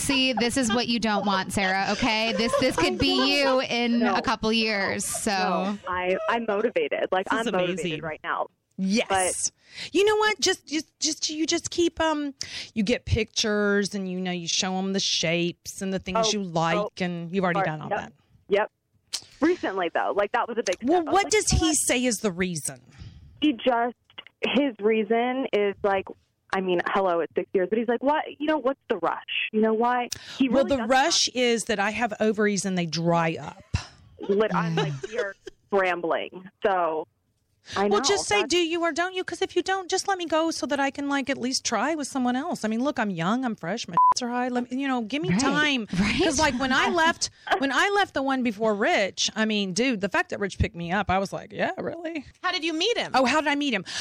See, this is what you don't want, Sarah. Okay, this could be you in a couple years. So I'm motivated. Like, I'm motivated right now. Yes. But you know what? You just keep you get pictures and you show them the shapes and the things you like and you've already done all that. Yep. Recently though, like that was a big step. Well, what does he say is the reason? His reason is like, I mean, hello, it's 6 years, but he's like, what? What's the rush? Why? The rush is that I have ovaries and they dry up. I'm like, you're scrambling. So I know. Well, just say, do you or don't you? Because if you don't, just let me go so that I can like at least try with someone else. I mean, look, I'm young, I'm fresh, my are high. Let me, give me time. Because like when I left the one before Rich, I mean, dude, the fact that Rich picked me up, I was like, yeah, really? How did you meet him? Oh, how did I meet him?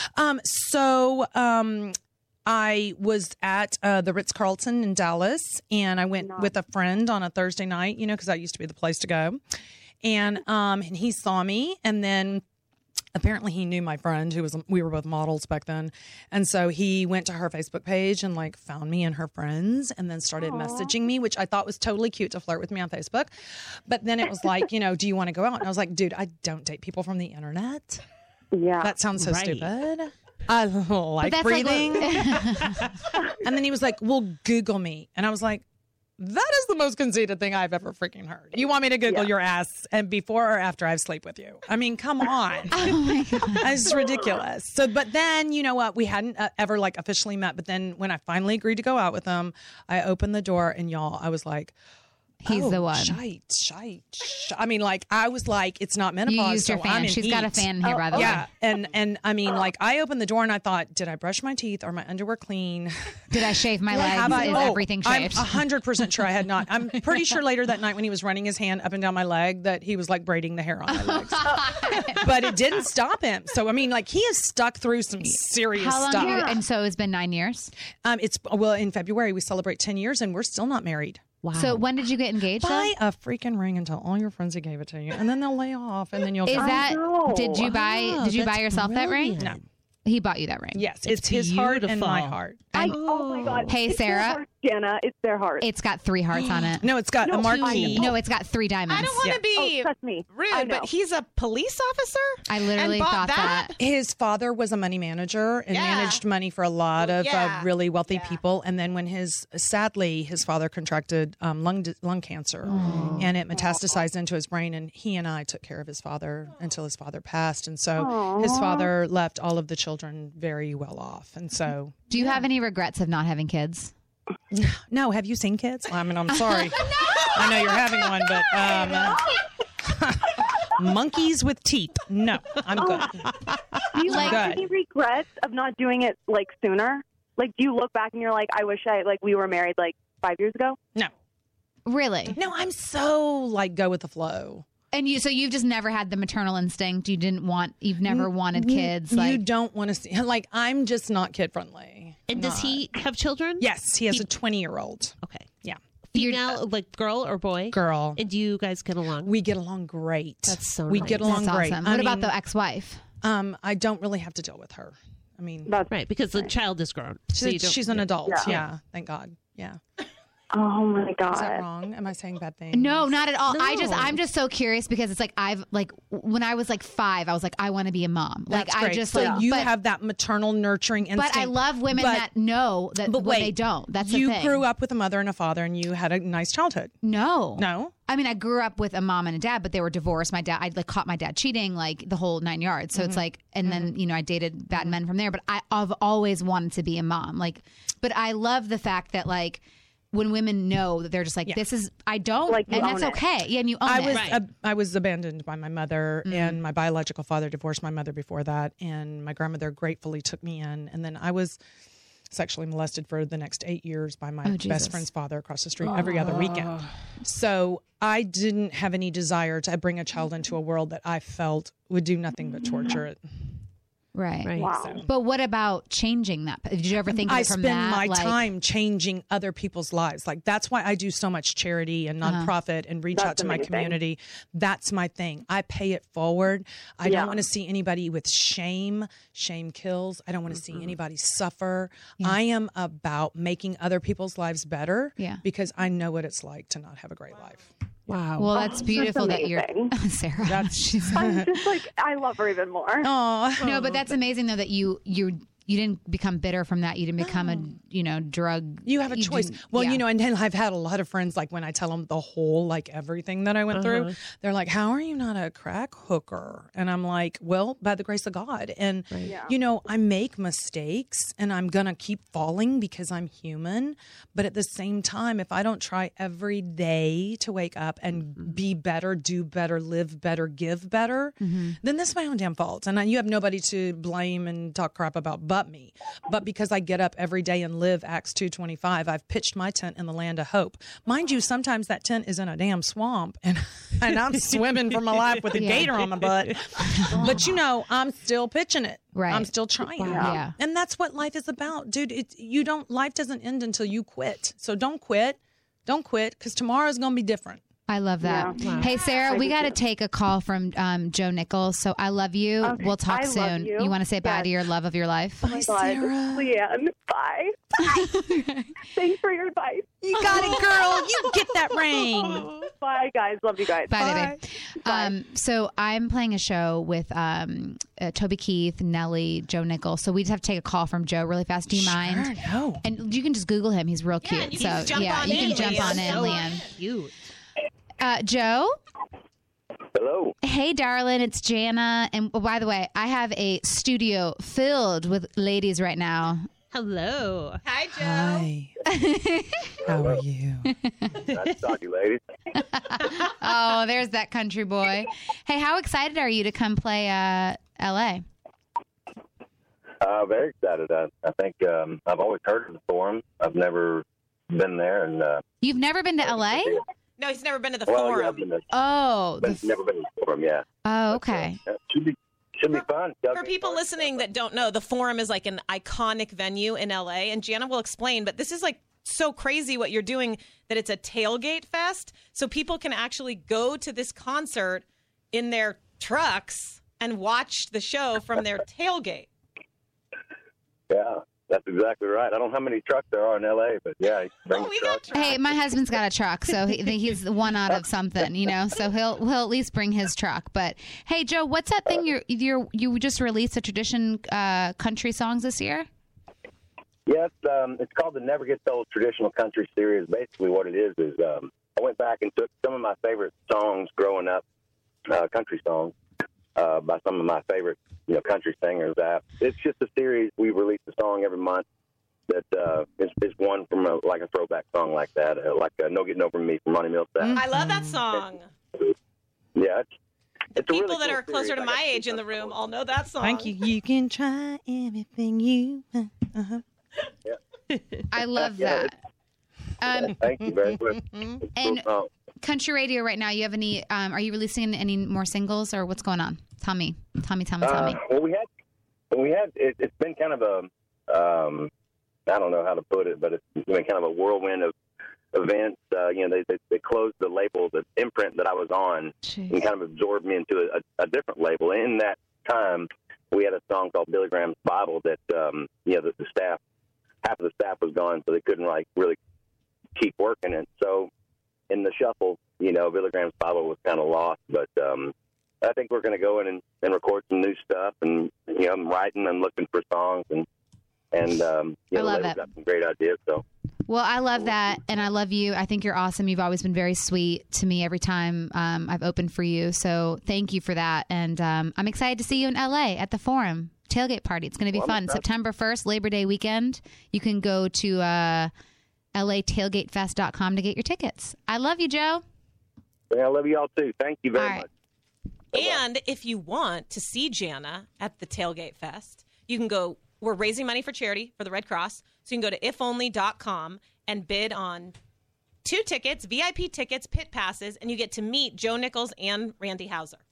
I was at the Ritz-Carlton in Dallas, and I went with a friend on a Thursday night, because that used to be the place to go. And he saw me, and then apparently he knew my friend we were both models back then. And so he went to her Facebook page and like found me and her friends and then started messaging me, which I thought was totally cute to flirt with me on Facebook. But then it was like, do you want to go out? And I was like, dude, I don't date people from the internet. Yeah. That sounds so stupid. I like breathing. And then he was like, well, Google me. And I was like, that is the most conceited thing I've ever freaking heard. You want me to Google your ass and before or after I've slept with you? I mean, come on. Oh my God. It's ridiculous. So, but then, you know what? We hadn't ever like officially met. But then when I finally agreed to go out with him, I opened the door and y'all, I was like, he's the one. Shite. I mean, like, I was like, it's not menopause. You used your so fan. I'm in She's heat. got a fan here, by the way. Yeah. And I mean, like, I opened the door and I thought, did I brush my teeth? Are my underwear clean? Did I shave my legs? Is everything shaved? I'm 100% sure I had not. I'm pretty sure later that night when he was running his hand up and down my leg that he was like braiding the hair on my legs. But it didn't stop him. So, I mean, like, he has stuck through some serious How stuff. long and so it's been 9 years? In February we celebrate 10 years and we're still not married. Wow. So when did you get engaged? Buy a freaking ring and tell all your friends he gave it to you, and then they'll lay off, and then you'll. Did you buy yourself that ring? No. He bought you that ring. Yes, it's his heart and my heart. Oh my God! Hey, it's Sarah. their heart, Jenna, it's their heart. It's got 3 hearts on it. No, it's got a marquee. No, it's got 3 diamonds. I don't want to be trust me. rude, but he's a police officer? I literally and bought thought that. His father was a money manager and managed money for a lot of really wealthy people. And then when sadly, his father contracted lung cancer and it metastasized into his brain. And he and I took care of his father until his father passed. And so his father left all of the children very well off. And so. Do you have any regrets of not having kids? No. Have you seen kids? I mean, I'm sorry. I know you're having one, but monkeys with teeth. No, I'm good. Do you have any regrets of not doing it like sooner? Like, do you look back and you're like, I wish we were married like 5 years ago? No. Really? No, I'm so like go with the flow. And you've just never had the maternal instinct. You've never wanted kids. You don't want to see, like, I'm just not kid friendly. And does he have children? Yes, he has a 20-year-old. Okay. Yeah. Female, like girl or boy? Girl. And do you guys get along? We get along great. That's so We nice. get along That's great. awesome. What about the ex-wife? I don't really have to deal with her. I mean, that's right, because the child is grown. She's an adult. Yeah. Thank God. Yeah. Oh my God. Is that wrong? Am I saying bad things? No, not at all. No. I'm just so curious because it's like when I was like 5, I was like, I want to be a mom. That's like great. I just so you have that maternal nurturing instinct. But I love women that know that when they don't. That's you the thing. grew up with a mother and a father and you had a nice childhood. No. I mean, I grew up with a mom and a dad, but they were divorced. My dad, I like caught my dad cheating, like the whole 9 yards. So it's like, and then, I dated bad men from there, but I've always wanted to be a mom. Like, but I love the fact that like, when women know that they're just like, this is, I don't, like, and that's okay. Yeah, and you own it. I was abandoned by my mother, and my biological father divorced my mother before that, and my grandmother gratefully took me in, and then I was sexually molested for the next 8 years by my best friend's father across the street every other weekend. So I didn't have any desire to bring a child into a world that I felt would do nothing but torture it. Right. Wow. But what about changing that? Did you ever think of I it from spend that? my like, time changing other people's lives. Like, that's why I do so much charity and nonprofit and reach out to my community. That's my thing. I pay it forward. I don't want to see anybody with shame. Shame kills. I don't want to see anybody suffer. I am about making other people's lives better because I know what it's like to not have a great life. Wow. Well, that's beautiful that you're Sarah. She's I'm just like, I love her even more. Aw. no, but that's amazing though that you didn't become bitter from that. You didn't become a drug. You have a choice. Well, and then I've had a lot of friends, like when I tell them the whole, like everything that I went through, they're like, how are you not a crack hooker? And I'm like, well, by the grace of God. And, I make mistakes and I'm going to keep falling because I'm human. But at the same time, if I don't try every day to wake up and be better, do better, live better, give better, then that's my own damn fault. And you have nobody to blame and talk crap about but me. But because I get up every day and live Acts 2:25, I've pitched my tent in the land of hope. Mind you, sometimes that tent is in a damn swamp and I'm swimming for my life with a gator on my butt. But I'm still pitching it. Right. I'm still trying. Yeah. And that's what life is about. Dude, life doesn't end until you quit. So don't quit. Don't quit, because tomorrow's going to be different. I love that. Yeah. Hey, Sarah, we got to take a call from Joe Nichols. So I love you. Okay. We'll talk I soon. love you. Want to say bye Yes. to your love of your life? Bye, Sarah. Leanne, bye. Thanks for your advice. You got it, girl. You get that ring. Bye, guys. Love you guys. Bye, baby. So I'm playing a show with Toby Keith, Nelly, Joe Nichols. So we just have to take a call from Joe really fast. Do you mind? No. And you can just Google him. He's real cute. you can jump on you in, can jump on in, Leanne. Leanne. Cute. Joe? Hello. Hey, darling, it's Jana. And by the way, I have a studio filled with ladies right now. Hello. Hi, Joe. Hi. How are you? Nice to talk to you, ladies. Oh, there's that country boy. Hey, how excited are you to come play L.A.? Very excited. I think I've always heard of the Forum. I've never been there, and You've never been to L.A.? No, he's never been to the well, Forum. yeah, I've been there. Oh. Never been to the Forum. Yeah. Oh, okay. Should be fun. For people listening that don't know, the Forum is like an iconic venue in LA, and Jana will explain, but this is like so crazy what you're doing that it's a tailgate fest. So people can actually go to this concert in their trucks and watch the show from their tailgate. Yeah, that's exactly right. I don't know how many trucks there are in L.A., but yeah, bring we the got trucks. trucks. Hey, my husband's got a truck, so he's one out of something, So he'll at least bring his truck. But hey, Joe, what's that thing you just released a tradition country songs this year? Yes, it's called the Never Gets Old Traditional Country Series. Basically, what it is I went back and took some of my favorite songs growing up, country songs, by some of my favorite, country singers. It's just a series. We release a song every month that is one from a throwback song like that, like "No Getting Over Me" from Ronnie Milsap. I love that song. Yeah, it's a People really that cool are closer series. to I my got age in the room all know that song. Thank you. You can try everything you want. I love Yeah, that. Thank you very much. It's a And cool song. country radio right now, you have any? Are you releasing any more singles or what's going on? Tell me. Well, we had. It's been kind of a. I don't know how to put it, but it's been kind of a whirlwind of events. They closed the label, the imprint that I was on, Jeez. and kind of absorbed me into a different label. In that time, we had a song called Billy Graham's Bible that the staff, half of the staff was gone, so they couldn't really keep working it. So in the shuffle, Billy Graham's Bible was kind of lost, but. I think we're going to go in and record some new stuff, and I'm writing and looking for songs, and I love we've it. got some great ideas. So, Well, I love that, and I love you. I think you're awesome. You've always been very sweet to me every time I've opened for you. So thank you for that, and I'm excited to see you in LA at the Forum tailgate party. It's going to be fun. September 1st, Labor Day weekend. You can go to LATailgatefest.com to get your tickets. I love you, Joe. I love you all too. Thank you very much. And if you want to see Jana at the Tailgate Fest, you can go. We're raising money for charity for the Red Cross. So you can go to ifonly.com and bid on 2 tickets, VIP tickets, pit passes, and you get to meet Joe Nichols and Randy Houser.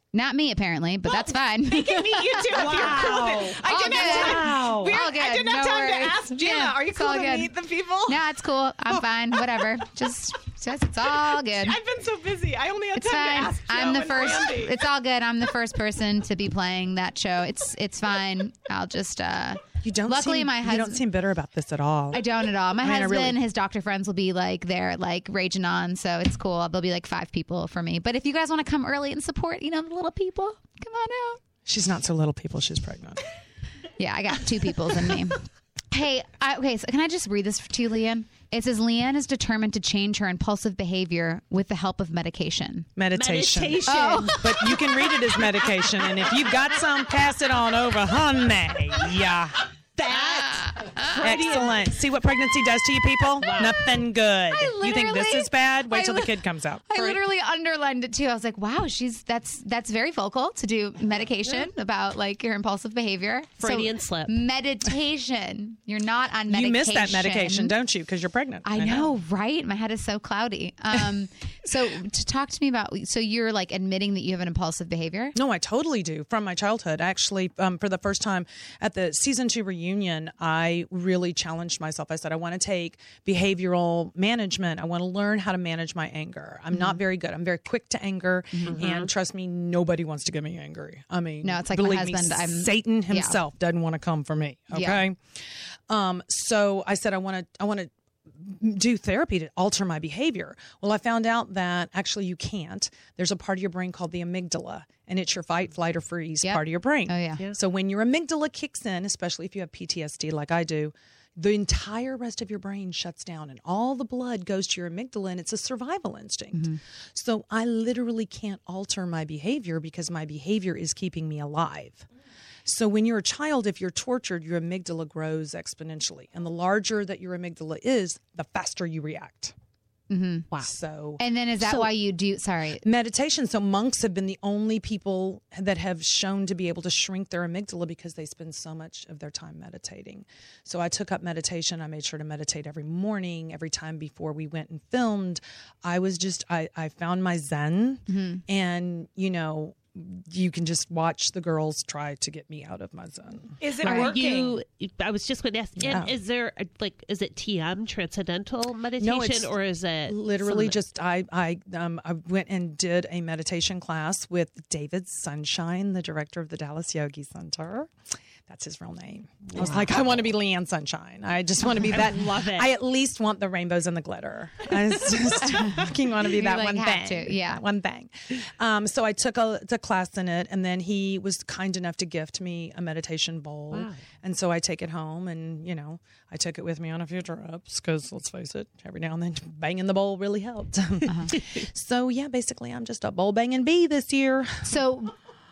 Not me, apparently, but that's fine. They can meet you too if you're cool with it. I didn't have time to ask Jenna, are you cool to meet the people? No, it's cool. I'm fine. Whatever. Just it's all good. I've been so busy. I only had time to ask I'm Joe the first. and Randy. It's all good. I'm the first person to be playing that show. It's fine. I'll just. You don't. Luckily, my husband. You don't seem bitter about this at all. I don't at all. My husband, his doctor friends will be like there, like raging on. So it's cool. There'll be like 5 people for me. But if you guys want to come early and support, the little people, come on out. She's not so little people. She's pregnant. Yeah, I got 2 peoples in me. Hey, so can I just read this to you, Leanne? It says, Leanne is determined to change her impulsive behavior with the help of medication. Meditation. Oh. But you can read it as medication. And if you've got some, pass it on over, honey. Yeah. Excellent. See what pregnancy does to you people? Wow. Nothing good. You think this is bad? Wait till the kid comes out. I literally underlined it too. I was like, wow, that's very vocal to do medication about like your impulsive behavior. Freudian slip. Meditation. You're not on medication. You miss that medication, don't you? Because you're pregnant. I know, right? My head is so cloudy. So to talk to me about, so you're like admitting that you have an impulsive behavior? No, I totally do. From my childhood, actually, for the first time at the season 2 reunion, I really challenged myself. I said, I want to take behavioral management. I want to learn how to manage my anger. I'm not very good. I'm very quick to anger. And trust me, nobody wants to get me angry. I mean, no, it's like believe my husband. Me, Satan himself doesn't want to come for me. Okay. Yeah. So I said, I want to do therapy to alter my behavior. Well, I found out that actually you can't. There's a part of your brain called the amygdala, and it's your fight, flight, or freeze part of your brain. Oh, yeah. So when your amygdala kicks in, especially if you have PTSD like I do, the entire rest of your brain shuts down and all the blood goes to your amygdala, and it's a survival instinct. So I literally can't alter my behavior because my behavior is keeping me alive. So when you're a child, if you're tortured, your amygdala grows exponentially. And the larger that your amygdala is, the faster you react. Wow. So, and then is that why you do, meditation. So monks have been the only people that have shown to be able to shrink their amygdala because they spend so much of their time meditating. So I took up meditation. I made sure to meditate every morning, every time before we went and filmed. I found my Zen and, you can just watch the girls try to get me out of my zone. Is it working? I was just going to ask, and is there is it TM, Transcendental Meditation, no, it's or is it literally just I went and did a meditation class with David Sunshine, the director of the Dallas Yogi Center. That's his real name. I was like, I want to be Leanne Sunshine. I just want to be that. I love it. I at least want the rainbows and the glitter. I just fucking want to be that one thing. Yeah. One thing. So I took a class in it, and then he was kind enough to gift me a meditation bowl. Wow. And so I take it home, and, I took it with me on a few trips because, let's face it, every now and then banging the bowl really helped. So, yeah, basically I'm just a bowl banging bee this year. So...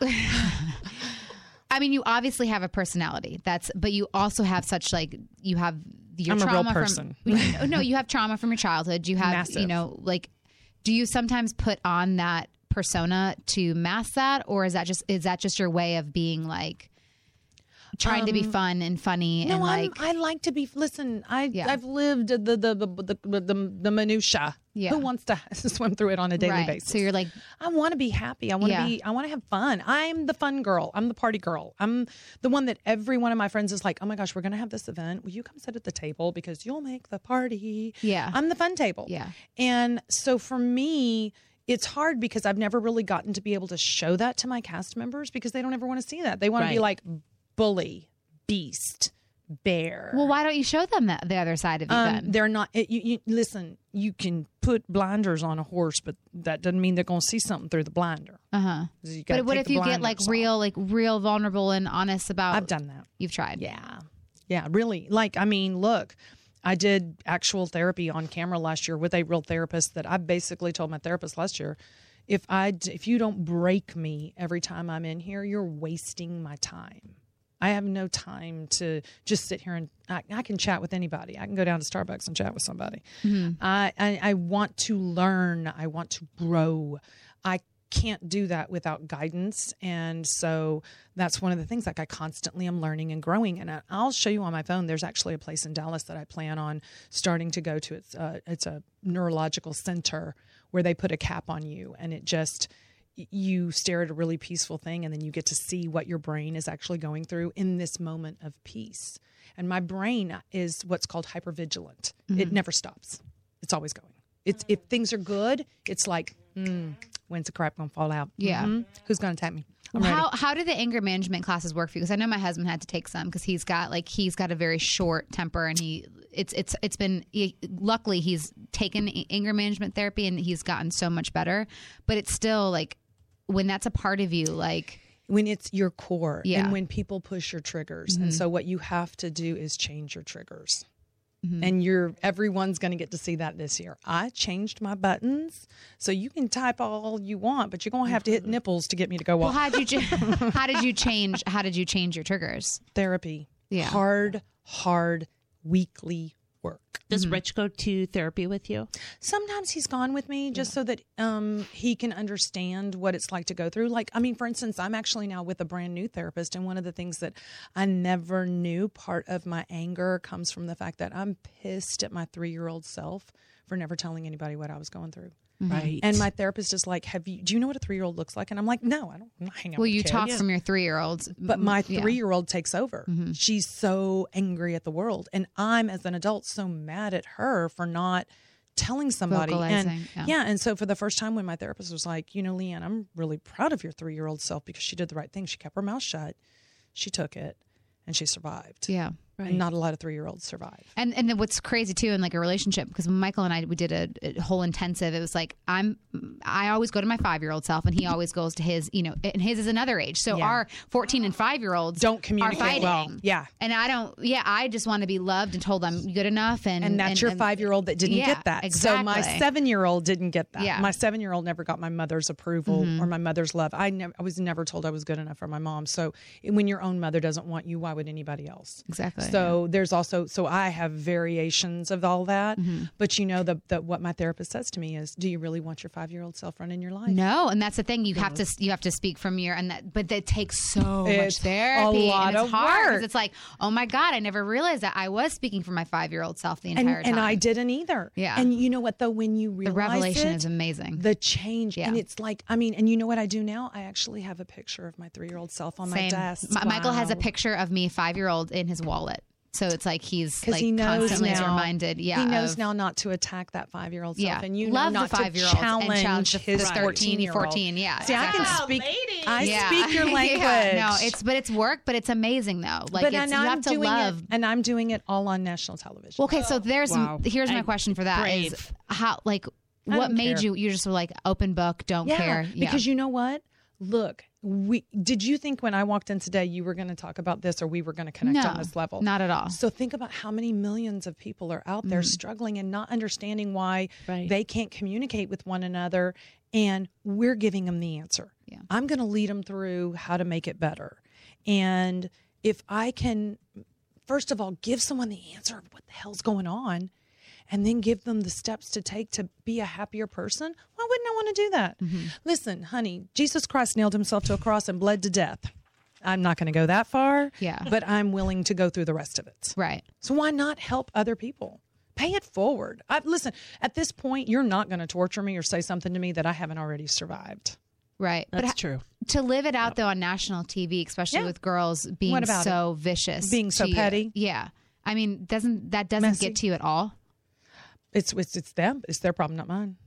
I mean, you obviously have a personality. But you also have such you have your I'm trauma a real person. No, you have trauma from your childhood. You have, Massive. Do you sometimes put on that persona to mask that, or is that just your way of being trying to be fun and funny? No, and I like to be. Listen, I've lived the minutia. Yeah. Who wants to swim through it on a daily basis? So you're like, I want to be happy. I want to have fun. I'm the fun girl. I'm the party girl. I'm the one that every one of my friends is like, oh my gosh, we're going to have this event. Will you come sit at the table because you'll make the party? Yeah. I'm the fun table. Yeah. And so for me, it's hard because I've never really gotten to be able to show that to my cast members because they don't ever want to see that. They want to be like bully, beast, bear. Well, why don't you show them the other side of you then? They're not. Listen, you can put blinders on a horse, but that doesn't mean they're going to see something through the blinder. But what if you get real vulnerable and honest about? I've done that. You've tried. Yeah, really. Look, I did actual therapy on camera last year with a real therapist that I basically told my therapist last year, if you don't break me every time I'm in here, you're wasting my time. I have no time to just sit here and I can chat with anybody. I can go down to Starbucks and chat with somebody. I want to learn. I want to grow. I can't do that without guidance. And so that's one of the things I constantly am learning and growing. And I'll show you on my phone. There's actually a place in Dallas that I plan on starting to go to. It's a neurological center where they put a cap on you and it just... you stare at a really peaceful thing and then you get to see what your brain is actually going through in this moment of peace. And my brain is what's called hypervigilant. It never stops. It's always going. It's if things are good, it's like, when's the crap gonna fall out? Yeah. Who's gonna attack me? How do the anger management classes work for you? Because I know my husband had to take some because he's got a very short temper, and luckily he's taken anger management therapy and he's gotten so much better. But it's still like when that's a part of you, like when it's your core, and when people push your triggers, and so what you have to do is change your triggers. And everyone's going to get to see that this year. I changed my buttons, so you can type all you want, but you're going to have to hit nipples to get me to go off. Well, how did you change your triggers? Therapy. Yeah. Hard weekly work. Does Rich go to therapy with you? Sometimes he's gone with me just so that he can understand what it's like to go through. Like, I mean, for instance, I'm actually now with a brand new therapist. And one of the things that I never knew, part of my anger comes from the fact that I'm pissed at my 3-year-old self for never telling anybody what I was going through. Right. And my therapist is like, do you know what a 3-year-old looks like? And I'm like, no, I'm not hanging out with you kids. talk from your 3-year-olds. But my 3-year-old takes over. She's so angry at the world. And I'm, as an adult, so mad at her for not telling somebody. Vocalizing, and so for the first time when my therapist was like, Leanne, I'm really proud of your 3-year-old self because she did the right thing. She kept her mouth shut. She took it. And she survived. Yeah. Right. And not a lot of 3-year-olds survive. And then what's crazy too in like a relationship, because when Michael and we did a whole intensive, it was like I always go to my 5-year-old self and he always goes to his, and his is another age. So our 14 and 5-year-olds don't communicate are fighting. Well. Yeah. And I just want to be loved and told I'm good enough. And that's your 5-year-old that didn't get that. Exactly. So my 7-year-old didn't get that. Yeah. My 7-year-old never got my mother's approval or my mother's love. I was never told I was good enough for my mom. So when your own mother doesn't want you, why would anybody else? Exactly. So there's also, so I have variations of all that, but what my therapist says to me is, do you really want your 5-year-old self running your life? No. And that's the thing. You have to speak from but that takes so much therapy. A lot and it's of hard work. It's like, oh my God, I never realized that I was speaking for my 5-year-old self the entire time. And I didn't either. Yeah. And you know what though, when you realize the revelation is amazing. The change. Yeah. And it's like, and you know what I do now? I actually have a picture of my 3-year-old self on my desk. Michael has a picture of me, 5-year-old, in his wallet. So it's like he's like he knows constantly now, reminded. Yeah, he knows now not to attack that 5-year-old self, yeah. and you love know not the 5-year-old to challenge his 13, 14. Yeah, see, exactly. I can speak. I speak your language. No, it's work, but it's amazing though. Like you have to love, and I'm doing it all on national television. Okay, so here's my question for that is how what made you just were like open book, don't care? Because you know what? Look, did you think when I walked in today you were going to talk about this or we were going to connect on this level? Not at all. So think about how many millions of people are out there struggling and not understanding why they can't communicate with one another, and we're giving them the answer. Yeah. I'm going to lead them through how to make it better. And if I can, first of all, give someone the answer of what the hell's going on, and then give them the steps to take to be a happier person, why wouldn't I want to do that? Listen, honey, Jesus Christ nailed himself to a cross and bled to death. I'm not going to go that far, but I'm willing to go through the rest of it. Right. So why not help other people? Pay it forward. Listen, at this point, you're not going to torture me or say something to me that I haven't already survived. Right. That's true. To live it out, though, on national TV, especially with girls being so vicious. Being so petty. Yeah. I mean, doesn't get to you at all? It's them. It's their problem, not mine.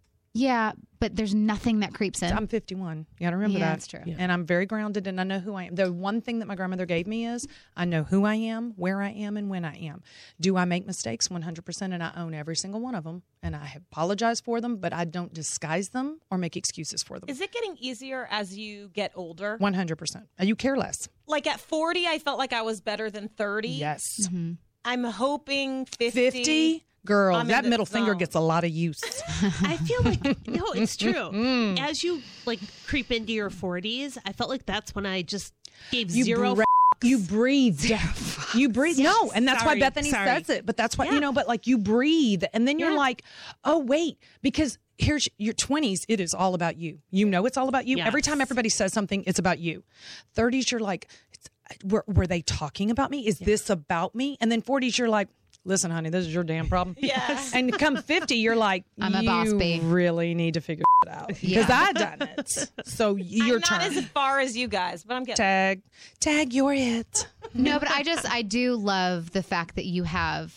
Yeah, but there's nothing that creeps in. I'm 51. You got to remember that. That's true. Yeah. And I'm very grounded, and I know who I am. The one thing that my grandmother gave me is I know who I am, where I am, and when I am. Do I make mistakes? 100%, and I own every single one of them. And I apologize for them, but I don't disguise them or make excuses for them. Is it getting easier as you get older? 100%. You care less. Like at 40, I felt like I was better than 30. Yes. I'm hoping 50. 50? Girl, that middle finger gets a lot of use. I feel like, no, it's true. As you creep into your 40s, I felt like that's when I just gave zero you breathed. You breathe. No, and that's why Bethany says it. But that's why, but you breathe. And then you're like, oh, wait, because here's your 20s. It is all about you. It's all about you. Yes. Every time everybody says something, it's about you. 30s, you're like, were they talking about me? Is this about me? And then 40s, you're like, listen, honey, this is your damn problem. Yeah. And come 50, you're like, I'm a boss bee. You really need to figure it out. Because Yeah. I've done it. So your I'm turn. not as far as you guys, but I'm getting Tag, you're it. No, but I do love the fact that you have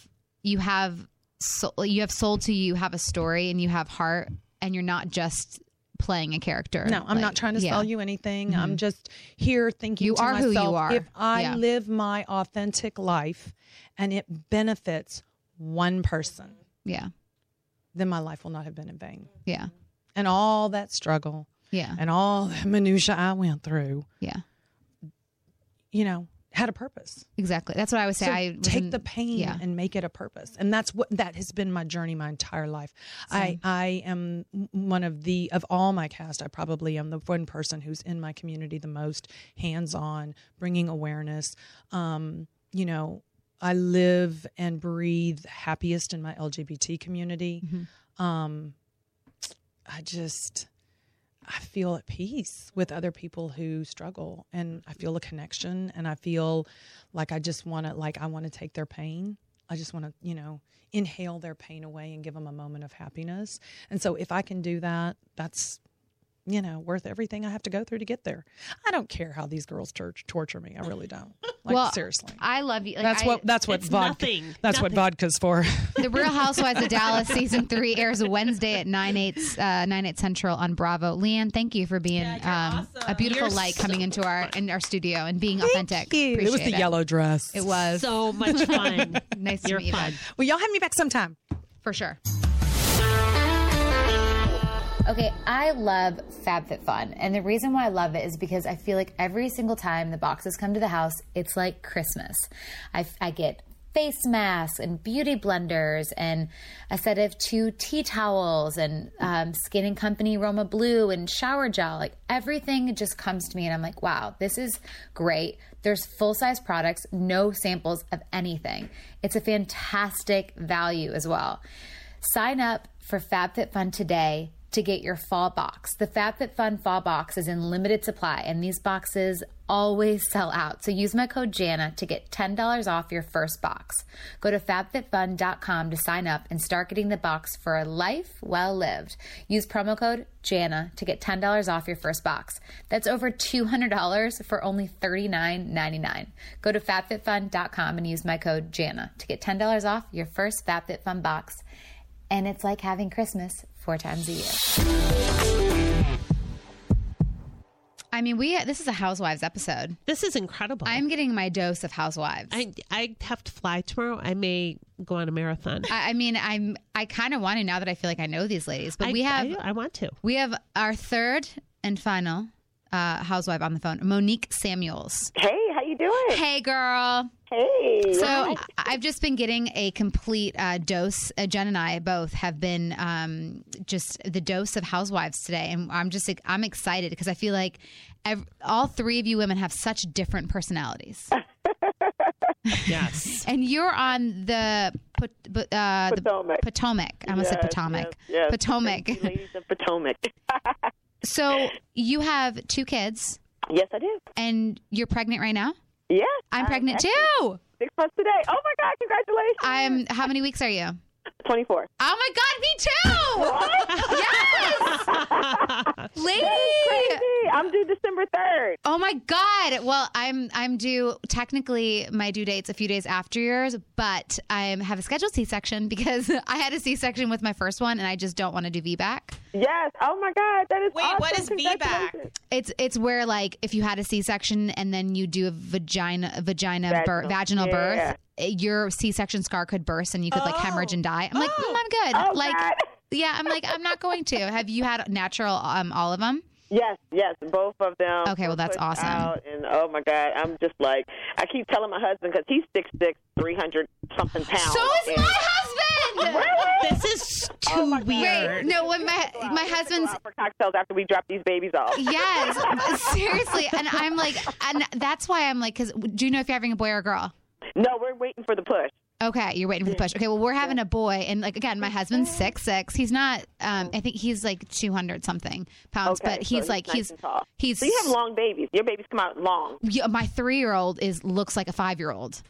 soul to you, have a story, and you have heart, and you're not just playing a character. No, I'm not trying to sell you anything. I'm just here thinking You to are who myself, you are. if I Yeah. live my authentic life and it benefits one person, Yeah. then my life will not have been in vain. Yeah. And all that struggle Yeah. and all the minutia I went through, Yeah. had a purpose. Exactly. That's what I would say. So I take the pain yeah. and make it a purpose. And that has been my journey my entire life. Same. I am one of all my cast, I probably am the one person who's in my community the most hands-on, bringing awareness. I live and breathe happiest in my LGBT community. Mm-hmm. I feel at peace with other people who struggle, and I feel a connection, and I feel like I want to take their pain. I just want to, inhale their pain away and give them a moment of happiness. And so if I can do that, that's, worth everything I have to go through to get there. I don't care how these girls torture me. I really don't. Seriously. I love you. That's what it's vodka. nothing. That's what vodka's for. The Real Housewives of Dallas season 3 airs Wednesday at 9/8 Central on Bravo. Leanne, thank you for being awesome. a beautiful You're light so coming into our studio and being authentic. It was Appreciate the yellow dress. It was So much fun. nice to You're meet you, fun. bud. Well, y'all have me back sometime. For sure. Okay, I love FabFitFun, and the reason why I love it is because I feel like every single time the boxes come to the house, it's like Christmas. I get face masks and beauty blenders and a set of 2 tea towels and Skin & Company Roma Blue and shower gel. Like everything just comes to me and I'm like, wow, this is great. There's full-size products, no samples of anything. It's a fantastic value as well. Sign up for FabFitFun today to get your fall box. The FabFitFun fall box is in limited supply, and these boxes always sell out. So use my code JANA to get $10 off your first box. Go to fabfitfun.com to sign up and start getting the box for a life well lived. Use promo code JANA to get $10 off your first box. That's over $200 for only $39.99. Go to fabfitfun.com and use my code JANA to get $10 off your first FabFitFun box. And it's like having Christmas 4 times a year. I mean, this is a Housewives episode. This is incredible. I'm getting my dose of Housewives. I have to fly tomorrow. I may go on a marathon. I kind of want to now that I feel like I know these ladies. But I want to. We have our third and final housewife on the phone, Monique Samuels. Hey, how you doing? Hey, girl. Hey. So I've just been getting a complete dose. Jen and I both have been just the dose of Housewives today, and I'm excited because I feel like all 3 of you women have such different personalities. Yes. And you're on the Potomac. I almost said Potomac. Yes. Potomac. Ladies of Potomac. So you have 2 kids. Yes, I do. And you're pregnant right now? Yeah. I'm pregnant too. 6 months today. Oh my God, congratulations. How many weeks are you? 24. Oh my God, me too! Yes, lady. Crazy. I'm due December 3rd. Oh my God. Well, I'm due. Technically, my due date's a few days after yours, but I have a scheduled C-section because I had a C-section with my first one, and I just don't want to do VBAC. Yes. Oh my God, that is Wait, awesome. what is VBAC? It's where like if you had a C-section and then you do a vaginal birth, your C-section scar could burst and you could like hemorrhage and die. I'm like, I'm good. Oh, like, God. yeah, I'm like, I'm not going to. Have you had natural all of them? Yes, both of them. Okay, well, that's awesome. And oh my God, I'm just like, I keep telling my husband because he's 6'6", 300-something pounds. So is my husband. Really? This is too weird. Wait, no, when my husband's for cocktails after we drop these babies off. Yes, seriously, and I'm like, and that's why I'm like, because do you know if you're having a boy or a girl? No, we're waiting for the push. Okay, you're waiting for the push. Okay, well, we're having a boy, and like again, my husband's 6'6". He's not. I think he's like 200 something pounds, Okay, but he's so like nice and tall. he's. So you have long babies. Your babies come out long. Yeah, my 3-year-old looks like a 5-year-old. Yeah,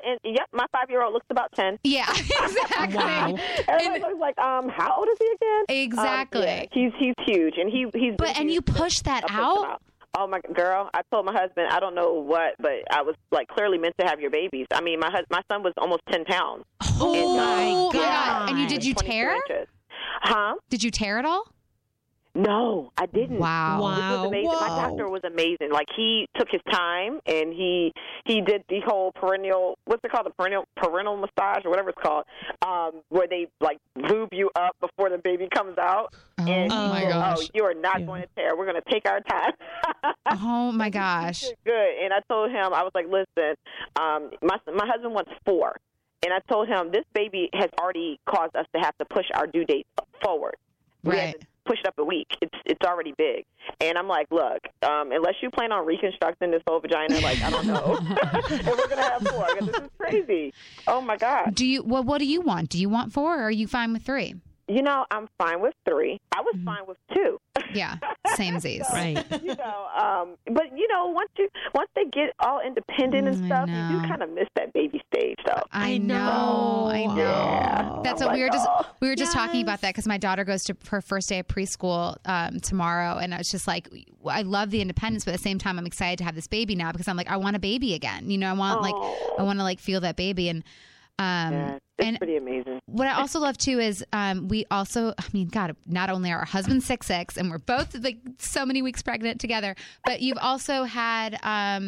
and yep, my 5-year-old looks about 10. Yeah, exactly. Wow. Everybody was like, how old is he again? Exactly. Yeah, he's huge, and he's. But and you push that out. Oh my girl! I told my husband, I don't know what, but I was like clearly meant to have your babies. I mean, my son was almost 10 pounds. Oh my God! And did you 22 tear? inches. Huh? Did you tear it all? No, I didn't. Wow. It was amazing. My doctor was amazing. Like, he took his time, and he did the whole what's it called? The parental massage or whatever it's called, where they like lube you up before the baby comes out. And my gosh. Oh, you are not going to tear. We're going to take our time. Oh my gosh. Good. And I told him, I was like, listen, my husband wants 4. And I told him, this baby has already caused us to have to push our due date forward. We had to push it up a week. It's already big. And I'm like, look, unless you plan on reconstructing this whole vagina, like, I don't know. And we're going to have 4. This is crazy. Oh, my God. What do you want? Do you want 4 or are you fine with 3? You know, I'm fine with 3. I was fine with 2. Yeah, samesies. Right. You know, but you know, once they get all independent and stuff, you do kind of miss that baby stage, though. I know. Yeah. That's what we were just talking about that because my daughter goes to her first day of preschool tomorrow, and I was just like, I love the independence, but at the same time, I'm excited to have this baby now because I'm like, I want a baby again. You know, I want to feel that baby and. It's pretty amazing. What I also love too is we also, I mean, God, not only are our husbands 6'6" and we're both like so many weeks pregnant together, but you've also had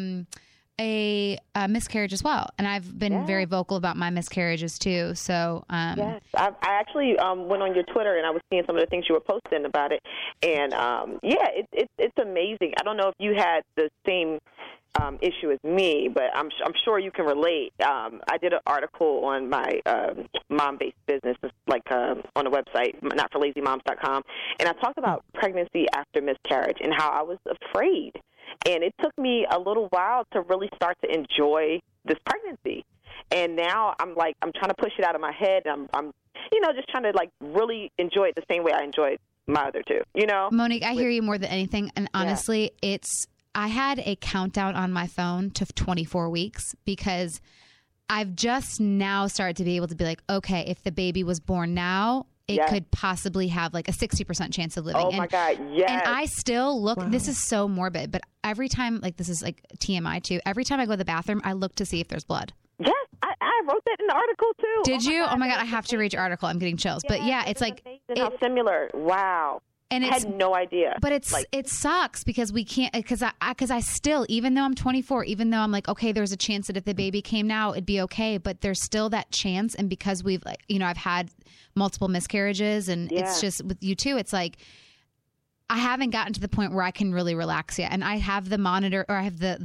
a miscarriage as well. And I've been very vocal about my miscarriages too. So yes, I actually went on your Twitter and I was seeing some of the things you were posting about it, and it's amazing. I don't know if you had the same issue as me, but I'm sure you can relate. I did an article on my mom-based business, like on the website, notforlazymoms.com, and I talked about pregnancy after miscarriage and how I was afraid. And it took me a little while to really start to enjoy this pregnancy. And now I'm trying to push it out of my head. And I'm just trying to like really enjoy it the same way I enjoyed my other two, you know? Monique, I hear you more than anything. And honestly, I had a countdown on my phone to 24 weeks because I've just now started to be able to be like, okay, if the baby was born now, it could possibly have like a 60% chance of living. Oh, my God, yes. And I still look, this is so morbid, but every time, like this is like TMI too, every time I go to the bathroom, I look to see if there's blood. Yes, I wrote that in the article too. Did you? Oh my God, I have to read your article. I'm getting chills. But yeah, it's like. How similar. Wow. And I had no idea. But it sucks because we can't, because I still, even though I'm 24, even though I'm like, okay, there's a chance that if the baby came now, it'd be okay. But there's still that chance. And because we've, like, I've had multiple miscarriages and it's just with you too, it's like, I haven't gotten to the point where I can really relax yet. And I have the monitor, or I have the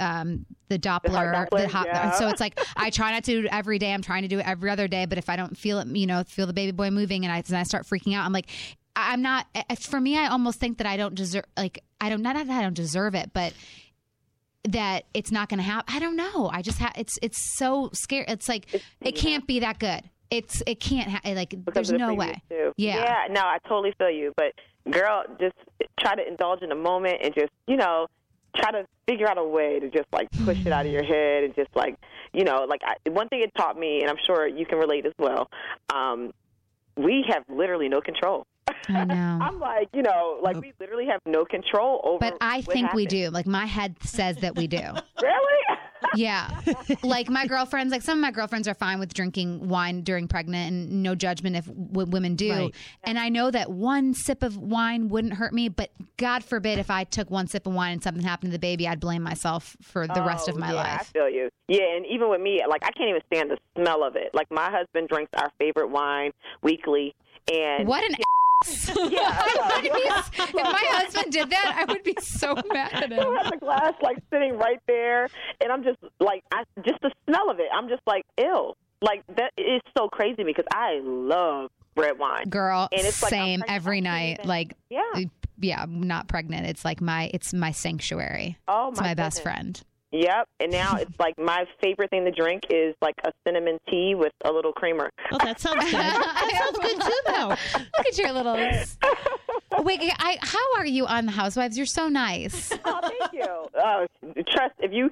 Doppler, so it's like, I try not to do it every day. I'm trying to do it every other day. But if I don't feel it, feel the baby boy moving and I start freaking out, I'm like, I'm not, for me, I almost think that I don't deserve, like, not that I don't deserve it, but that it's not going to happen. I don't know. I just it's so scary. It's like, it can't be that good. It can't, there's no way. Yeah, no, I totally feel you. But girl, just try to indulge in the moment and just, try to figure out a way to just like push it out of your head and just like, one thing it taught me, and I'm sure you can relate as well, we have literally no control. I know. I'm like, we literally have no control over. But I think we do. Like, my head says that we do. Really? Yeah. Like, my girlfriends, like some of my girlfriends are fine with drinking wine during pregnant and no judgment if women do. Right. And I know that one sip of wine wouldn't hurt me, but God forbid if I took one sip of wine and something happened to the baby, I'd blame myself for the rest of my life. I feel you. Yeah, and even with me, like, I can't even stand the smell of it. Like, my husband drinks our favorite wine weekly. And what an yeah, if my husband did that, I would be so mad at him. I have the glass like sitting right there, and I'm just like, just the smell of it, I'm just like, ew. Like, that is so crazy because I love red wine. Girl, and it's same like, every night. Like, yeah, I'm not pregnant. It's like it's my sanctuary. Oh, it's my best friend. Yep, and now it's like my favorite thing to drink is like a cinnamon tea with a little creamer. Oh, that sounds good. That sounds good too, though. Look at your little. Wait, how are you on The Housewives? You're so nice. Oh, thank you. Trust, if you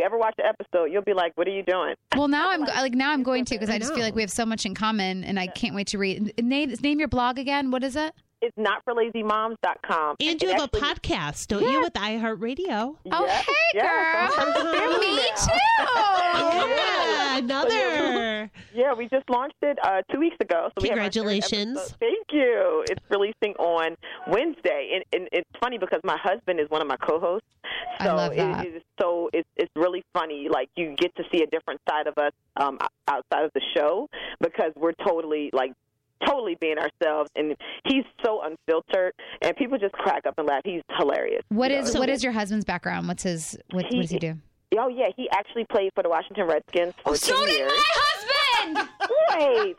ever watch the episode, you'll be like, what are you doing? Well, now I'm going to, because I just feel like we have so much in common, and I can't wait to read. Name your blog again. What is it? It's notforlazymoms.com. And you have a podcast, don't you, with iHeartRadio? Oh, hey, girl. Me too. Yeah, another. Yeah, we just launched it 2 weeks ago. So Congratulations. Thank you. It's releasing on Wednesday. And it's funny because my husband is one of my co-hosts. So I love that. It's really funny. Like, you get to see a different side of us outside of the show, because we're totally being ourselves, and he's so unfiltered, and people just crack up and laugh. He's hilarious. What is your husband's background? What does he do? Oh yeah, he actually played for the Washington Redskins for 10 years. So did my husband. Wait.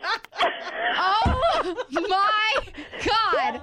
Oh my God.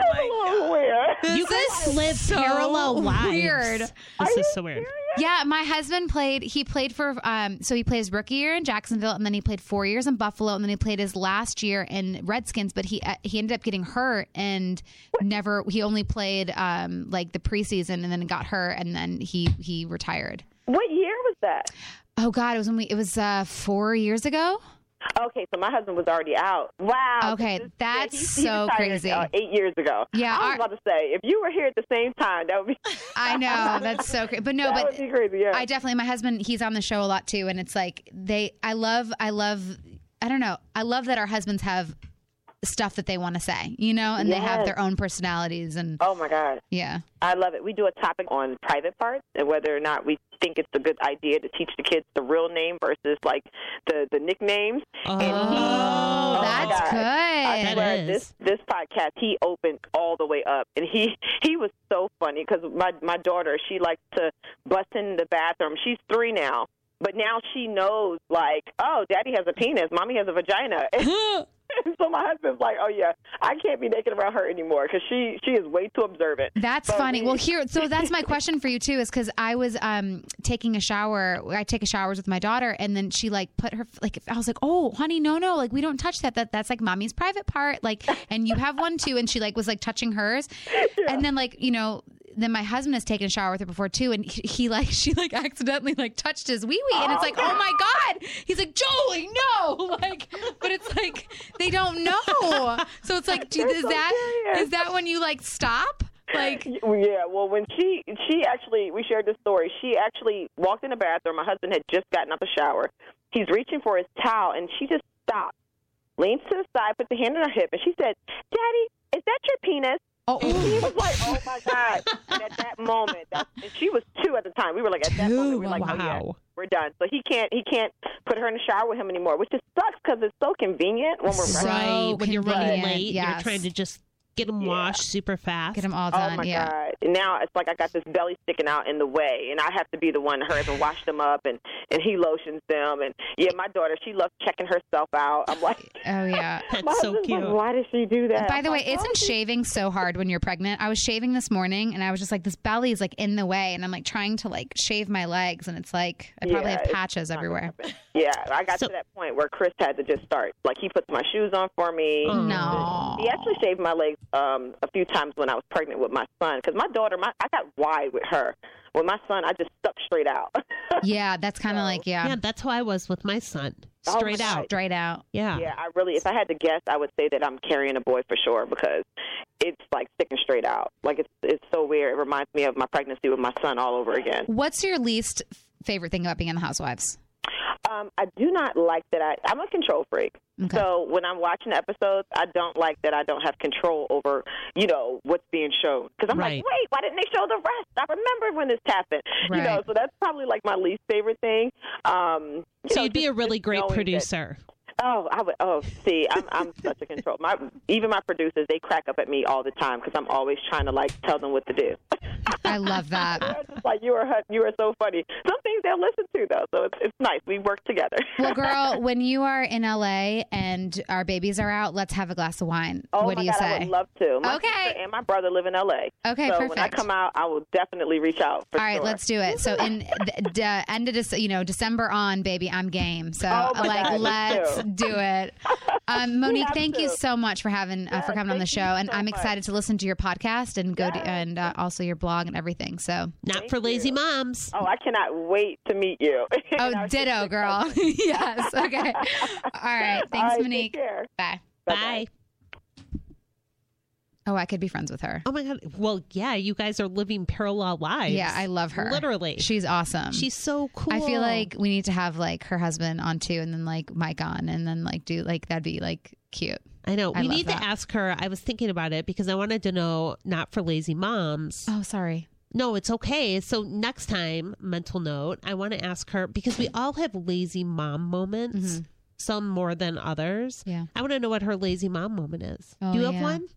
You guys live so parallel lives. Weird. This is so weird. Yeah, my husband played for, so he played his rookie year in Jacksonville, and then he played 4 years in Buffalo, and then he played his last year in Redskins, but he ended up getting hurt and he only played like the preseason, and then got hurt, and then he retired. What year was that? Oh God, it was 4 years ago. Okay, so my husband was already out. Wow. Okay, that's he retired, crazy. 8 years ago. Yeah, I was about to say, if you were here at the same time, that would be. I know, that's so crazy. But no, that would be crazy. Yeah. I definitely. My husband, he's on the show a lot too, and it's like I love. I don't know. I love that our husbands have stuff that they want to say, and they have their own personalities. And oh my God, yeah, I love it. We do a topic on private parts and whether or not we think it's a good idea to teach the kids the real name versus like the nicknames. Oh, and that's good. I swear, this podcast, he opened all the way up, and he was so funny because my daughter, she likes to bust in the bathroom. She's 3 now. But now she knows, like, oh, daddy has a penis, mommy has a vagina. So my husband's like, oh, yeah, I can't be naked around her anymore because she is way too observant. That's funny. Well, so that's my question for you, too, is because I was taking a shower. I take showers with my daughter, and then she, like, put her, like, I was like, oh, honey, no, like, we don't touch that. That's, like, mommy's private part. Like, and you have one, too. And she, like, was, like, touching hers. Yeah. And then, like, then my husband has taken a shower with her before too, and she accidentally like touched his wee wee, and it's like, oh my God, he's like, Jolie, no, like, but it's like they don't know, so it's like, is that when you like stop? Like, yeah, well, when she actually, we shared this story. She actually walked in the bathroom. My husband had just gotten out the shower. He's reaching for his towel, and she just stopped, leans to the side, put the hand on her hip, and she said, "Daddy, is that your penis?" Oh, and he was like, "Oh my God!" And at that moment, and she was 2 at the time. We were like, at that moment, we were like, "Oh yeah, we're done." So he can't put her in the shower with him anymore, which just sucks because it's so convenient when we're right when you're running late. Yes. You're trying to just get them washed super fast. Get them all done. Oh my God! And now it's like I got this belly sticking out in the way, and I have to be the one to hurry up and wash them up, and he lotions them, and my daughter, she loves checking herself out. I'm like, oh yeah, that's so cute. Like, why does she do that? By the way, isn't shaving so hard when you're pregnant? I was shaving this morning, and I was just like, this belly is like in the way, and I'm like trying to like shave my legs, and it's like I probably have patches everywhere. Yeah, I got to that point where Chris had to just start. Like, he puts my shoes on for me. No, he actually shaved my legs a few times when I was pregnant with my son, because my daughter, I got wide with her. With my son, I just stuck straight out. Yeah, that's kind of like, yeah, that's how I was with my son. Straight out. Straight out. Yeah. Yeah, if I had to guess, I would say that I'm carrying a boy for sure, because it's like sticking straight out. Like, it's so weird. It reminds me of my pregnancy with my son all over again. What's your least favorite thing about being on The Housewives? I do not like that I'm a control freak. Okay. So when I'm watching episodes, I don't like that I don't have control over, what's being shown. Because I'm like, wait, why didn't they show the rest? I remember when this happened. Right. So that's probably like my least favorite thing. So you'd be a really great producer. I would. Oh, see, I'm such a control. Even my producers, they crack up at me all the time because I'm always trying to like tell them what to do. I love that. They're just like, you are so funny. Some things they'll listen to though, so it's nice. We work together. Well, girl, when you are in LA and our babies are out, let's have a glass of wine. Oh, what do you God, say? I would love to. My sister and my brother live in LA. Okay, so perfect. when I come out, I will definitely reach out. All right, let's do it. So in end of December on, baby, I'm game. So let's do it. Monique, thank you so much for coming on the show, and I'm excited to listen to your podcast and and also your blog and everything. So Not for Lazy Moms. Oh, I cannot wait to meet you. Oh, ditto, girl. Yes. Okay. All right. Thanks, Monique. Take care. Bye. Bye. Oh, I could be friends with her. Oh my God. Well, yeah, you guys are living parallel lives. Yeah, I love her. Literally. She's awesome. She's so cool. I feel like we need to have like her husband on too, and then like Mike on, and then like do like that'd be like cute. I know. We love need that. to ask her. I was thinking about it because I wanted to know, not for lazy moms. Oh, sorry. No, it's okay. So next time, mental note, I want to ask her because we all have lazy mom moments, some more than others. Yeah. I want to know what her lazy mom moment is. Oh, Do you have yeah. one?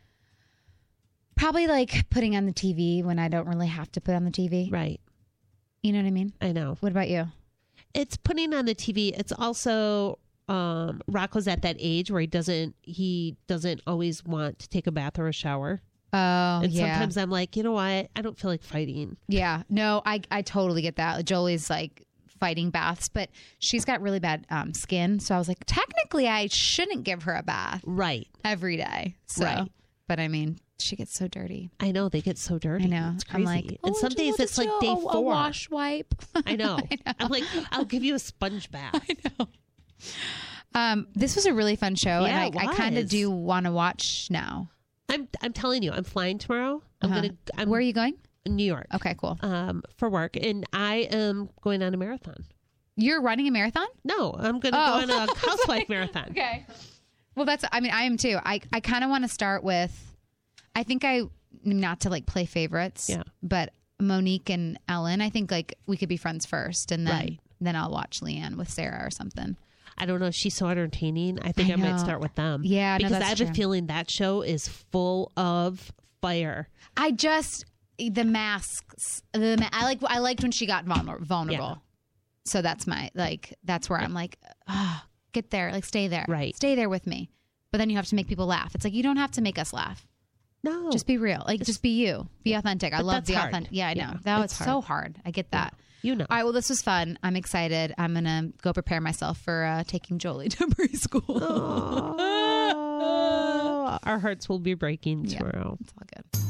Probably like putting on the TV when I don't really have to put on the TV. Right. You know what I mean? I know. What about you? It's putting on the TV. It's also Rocco's at that age where he doesn't always want to take a bath or a shower. Oh, And yeah. sometimes I'm like, you know what? I don't feel like fighting. Yeah. No, I totally get that. Jolie's like fighting baths, but she's got really bad skin. So I was like, technically, I shouldn't give her a bath Right. every day. So, Right. But I mean, she gets so dirty. I know. They get so dirty. I know. It's crazy. I'm like, and some days it's like day 4. A wash wipe. I know. I'm like, I'll give you a sponge bath. I know. This was a really fun show, Yeah, and I it kind of was. do want to watch now. I'm telling you, I'm flying tomorrow. I'm Where are you going? New York. Okay, cool. For work, and I am going on a marathon. You're running a marathon? No, I'm going to go on a housewife marathon. Okay. Well, I am too. I kind of want to start with, I think not to like play favorites, but Monique and Ellen, I think like we could be friends first, and then I'll watch Leanne with Sarah or something. I don't know. She's so entertaining. I think I might start with them. Yeah, because that's I have true. a feeling that show is full of fire. The masks. I liked when she got vulnerable. Yeah. So that's that's where I'm like, get there, like stay there, Right? Stay there with me. But then you have to make people laugh. It's like you don't have to make us laugh. No, just be real. Like just be you. Be authentic. I love that's the hard. authentic. Yeah, I know. Yeah, That was it's so hard. I get that. You know. All right. Well, this was fun. I'm excited. I'm gonna go prepare myself for taking Jolie to preschool. Our hearts will be breaking tomorrow. It's all good.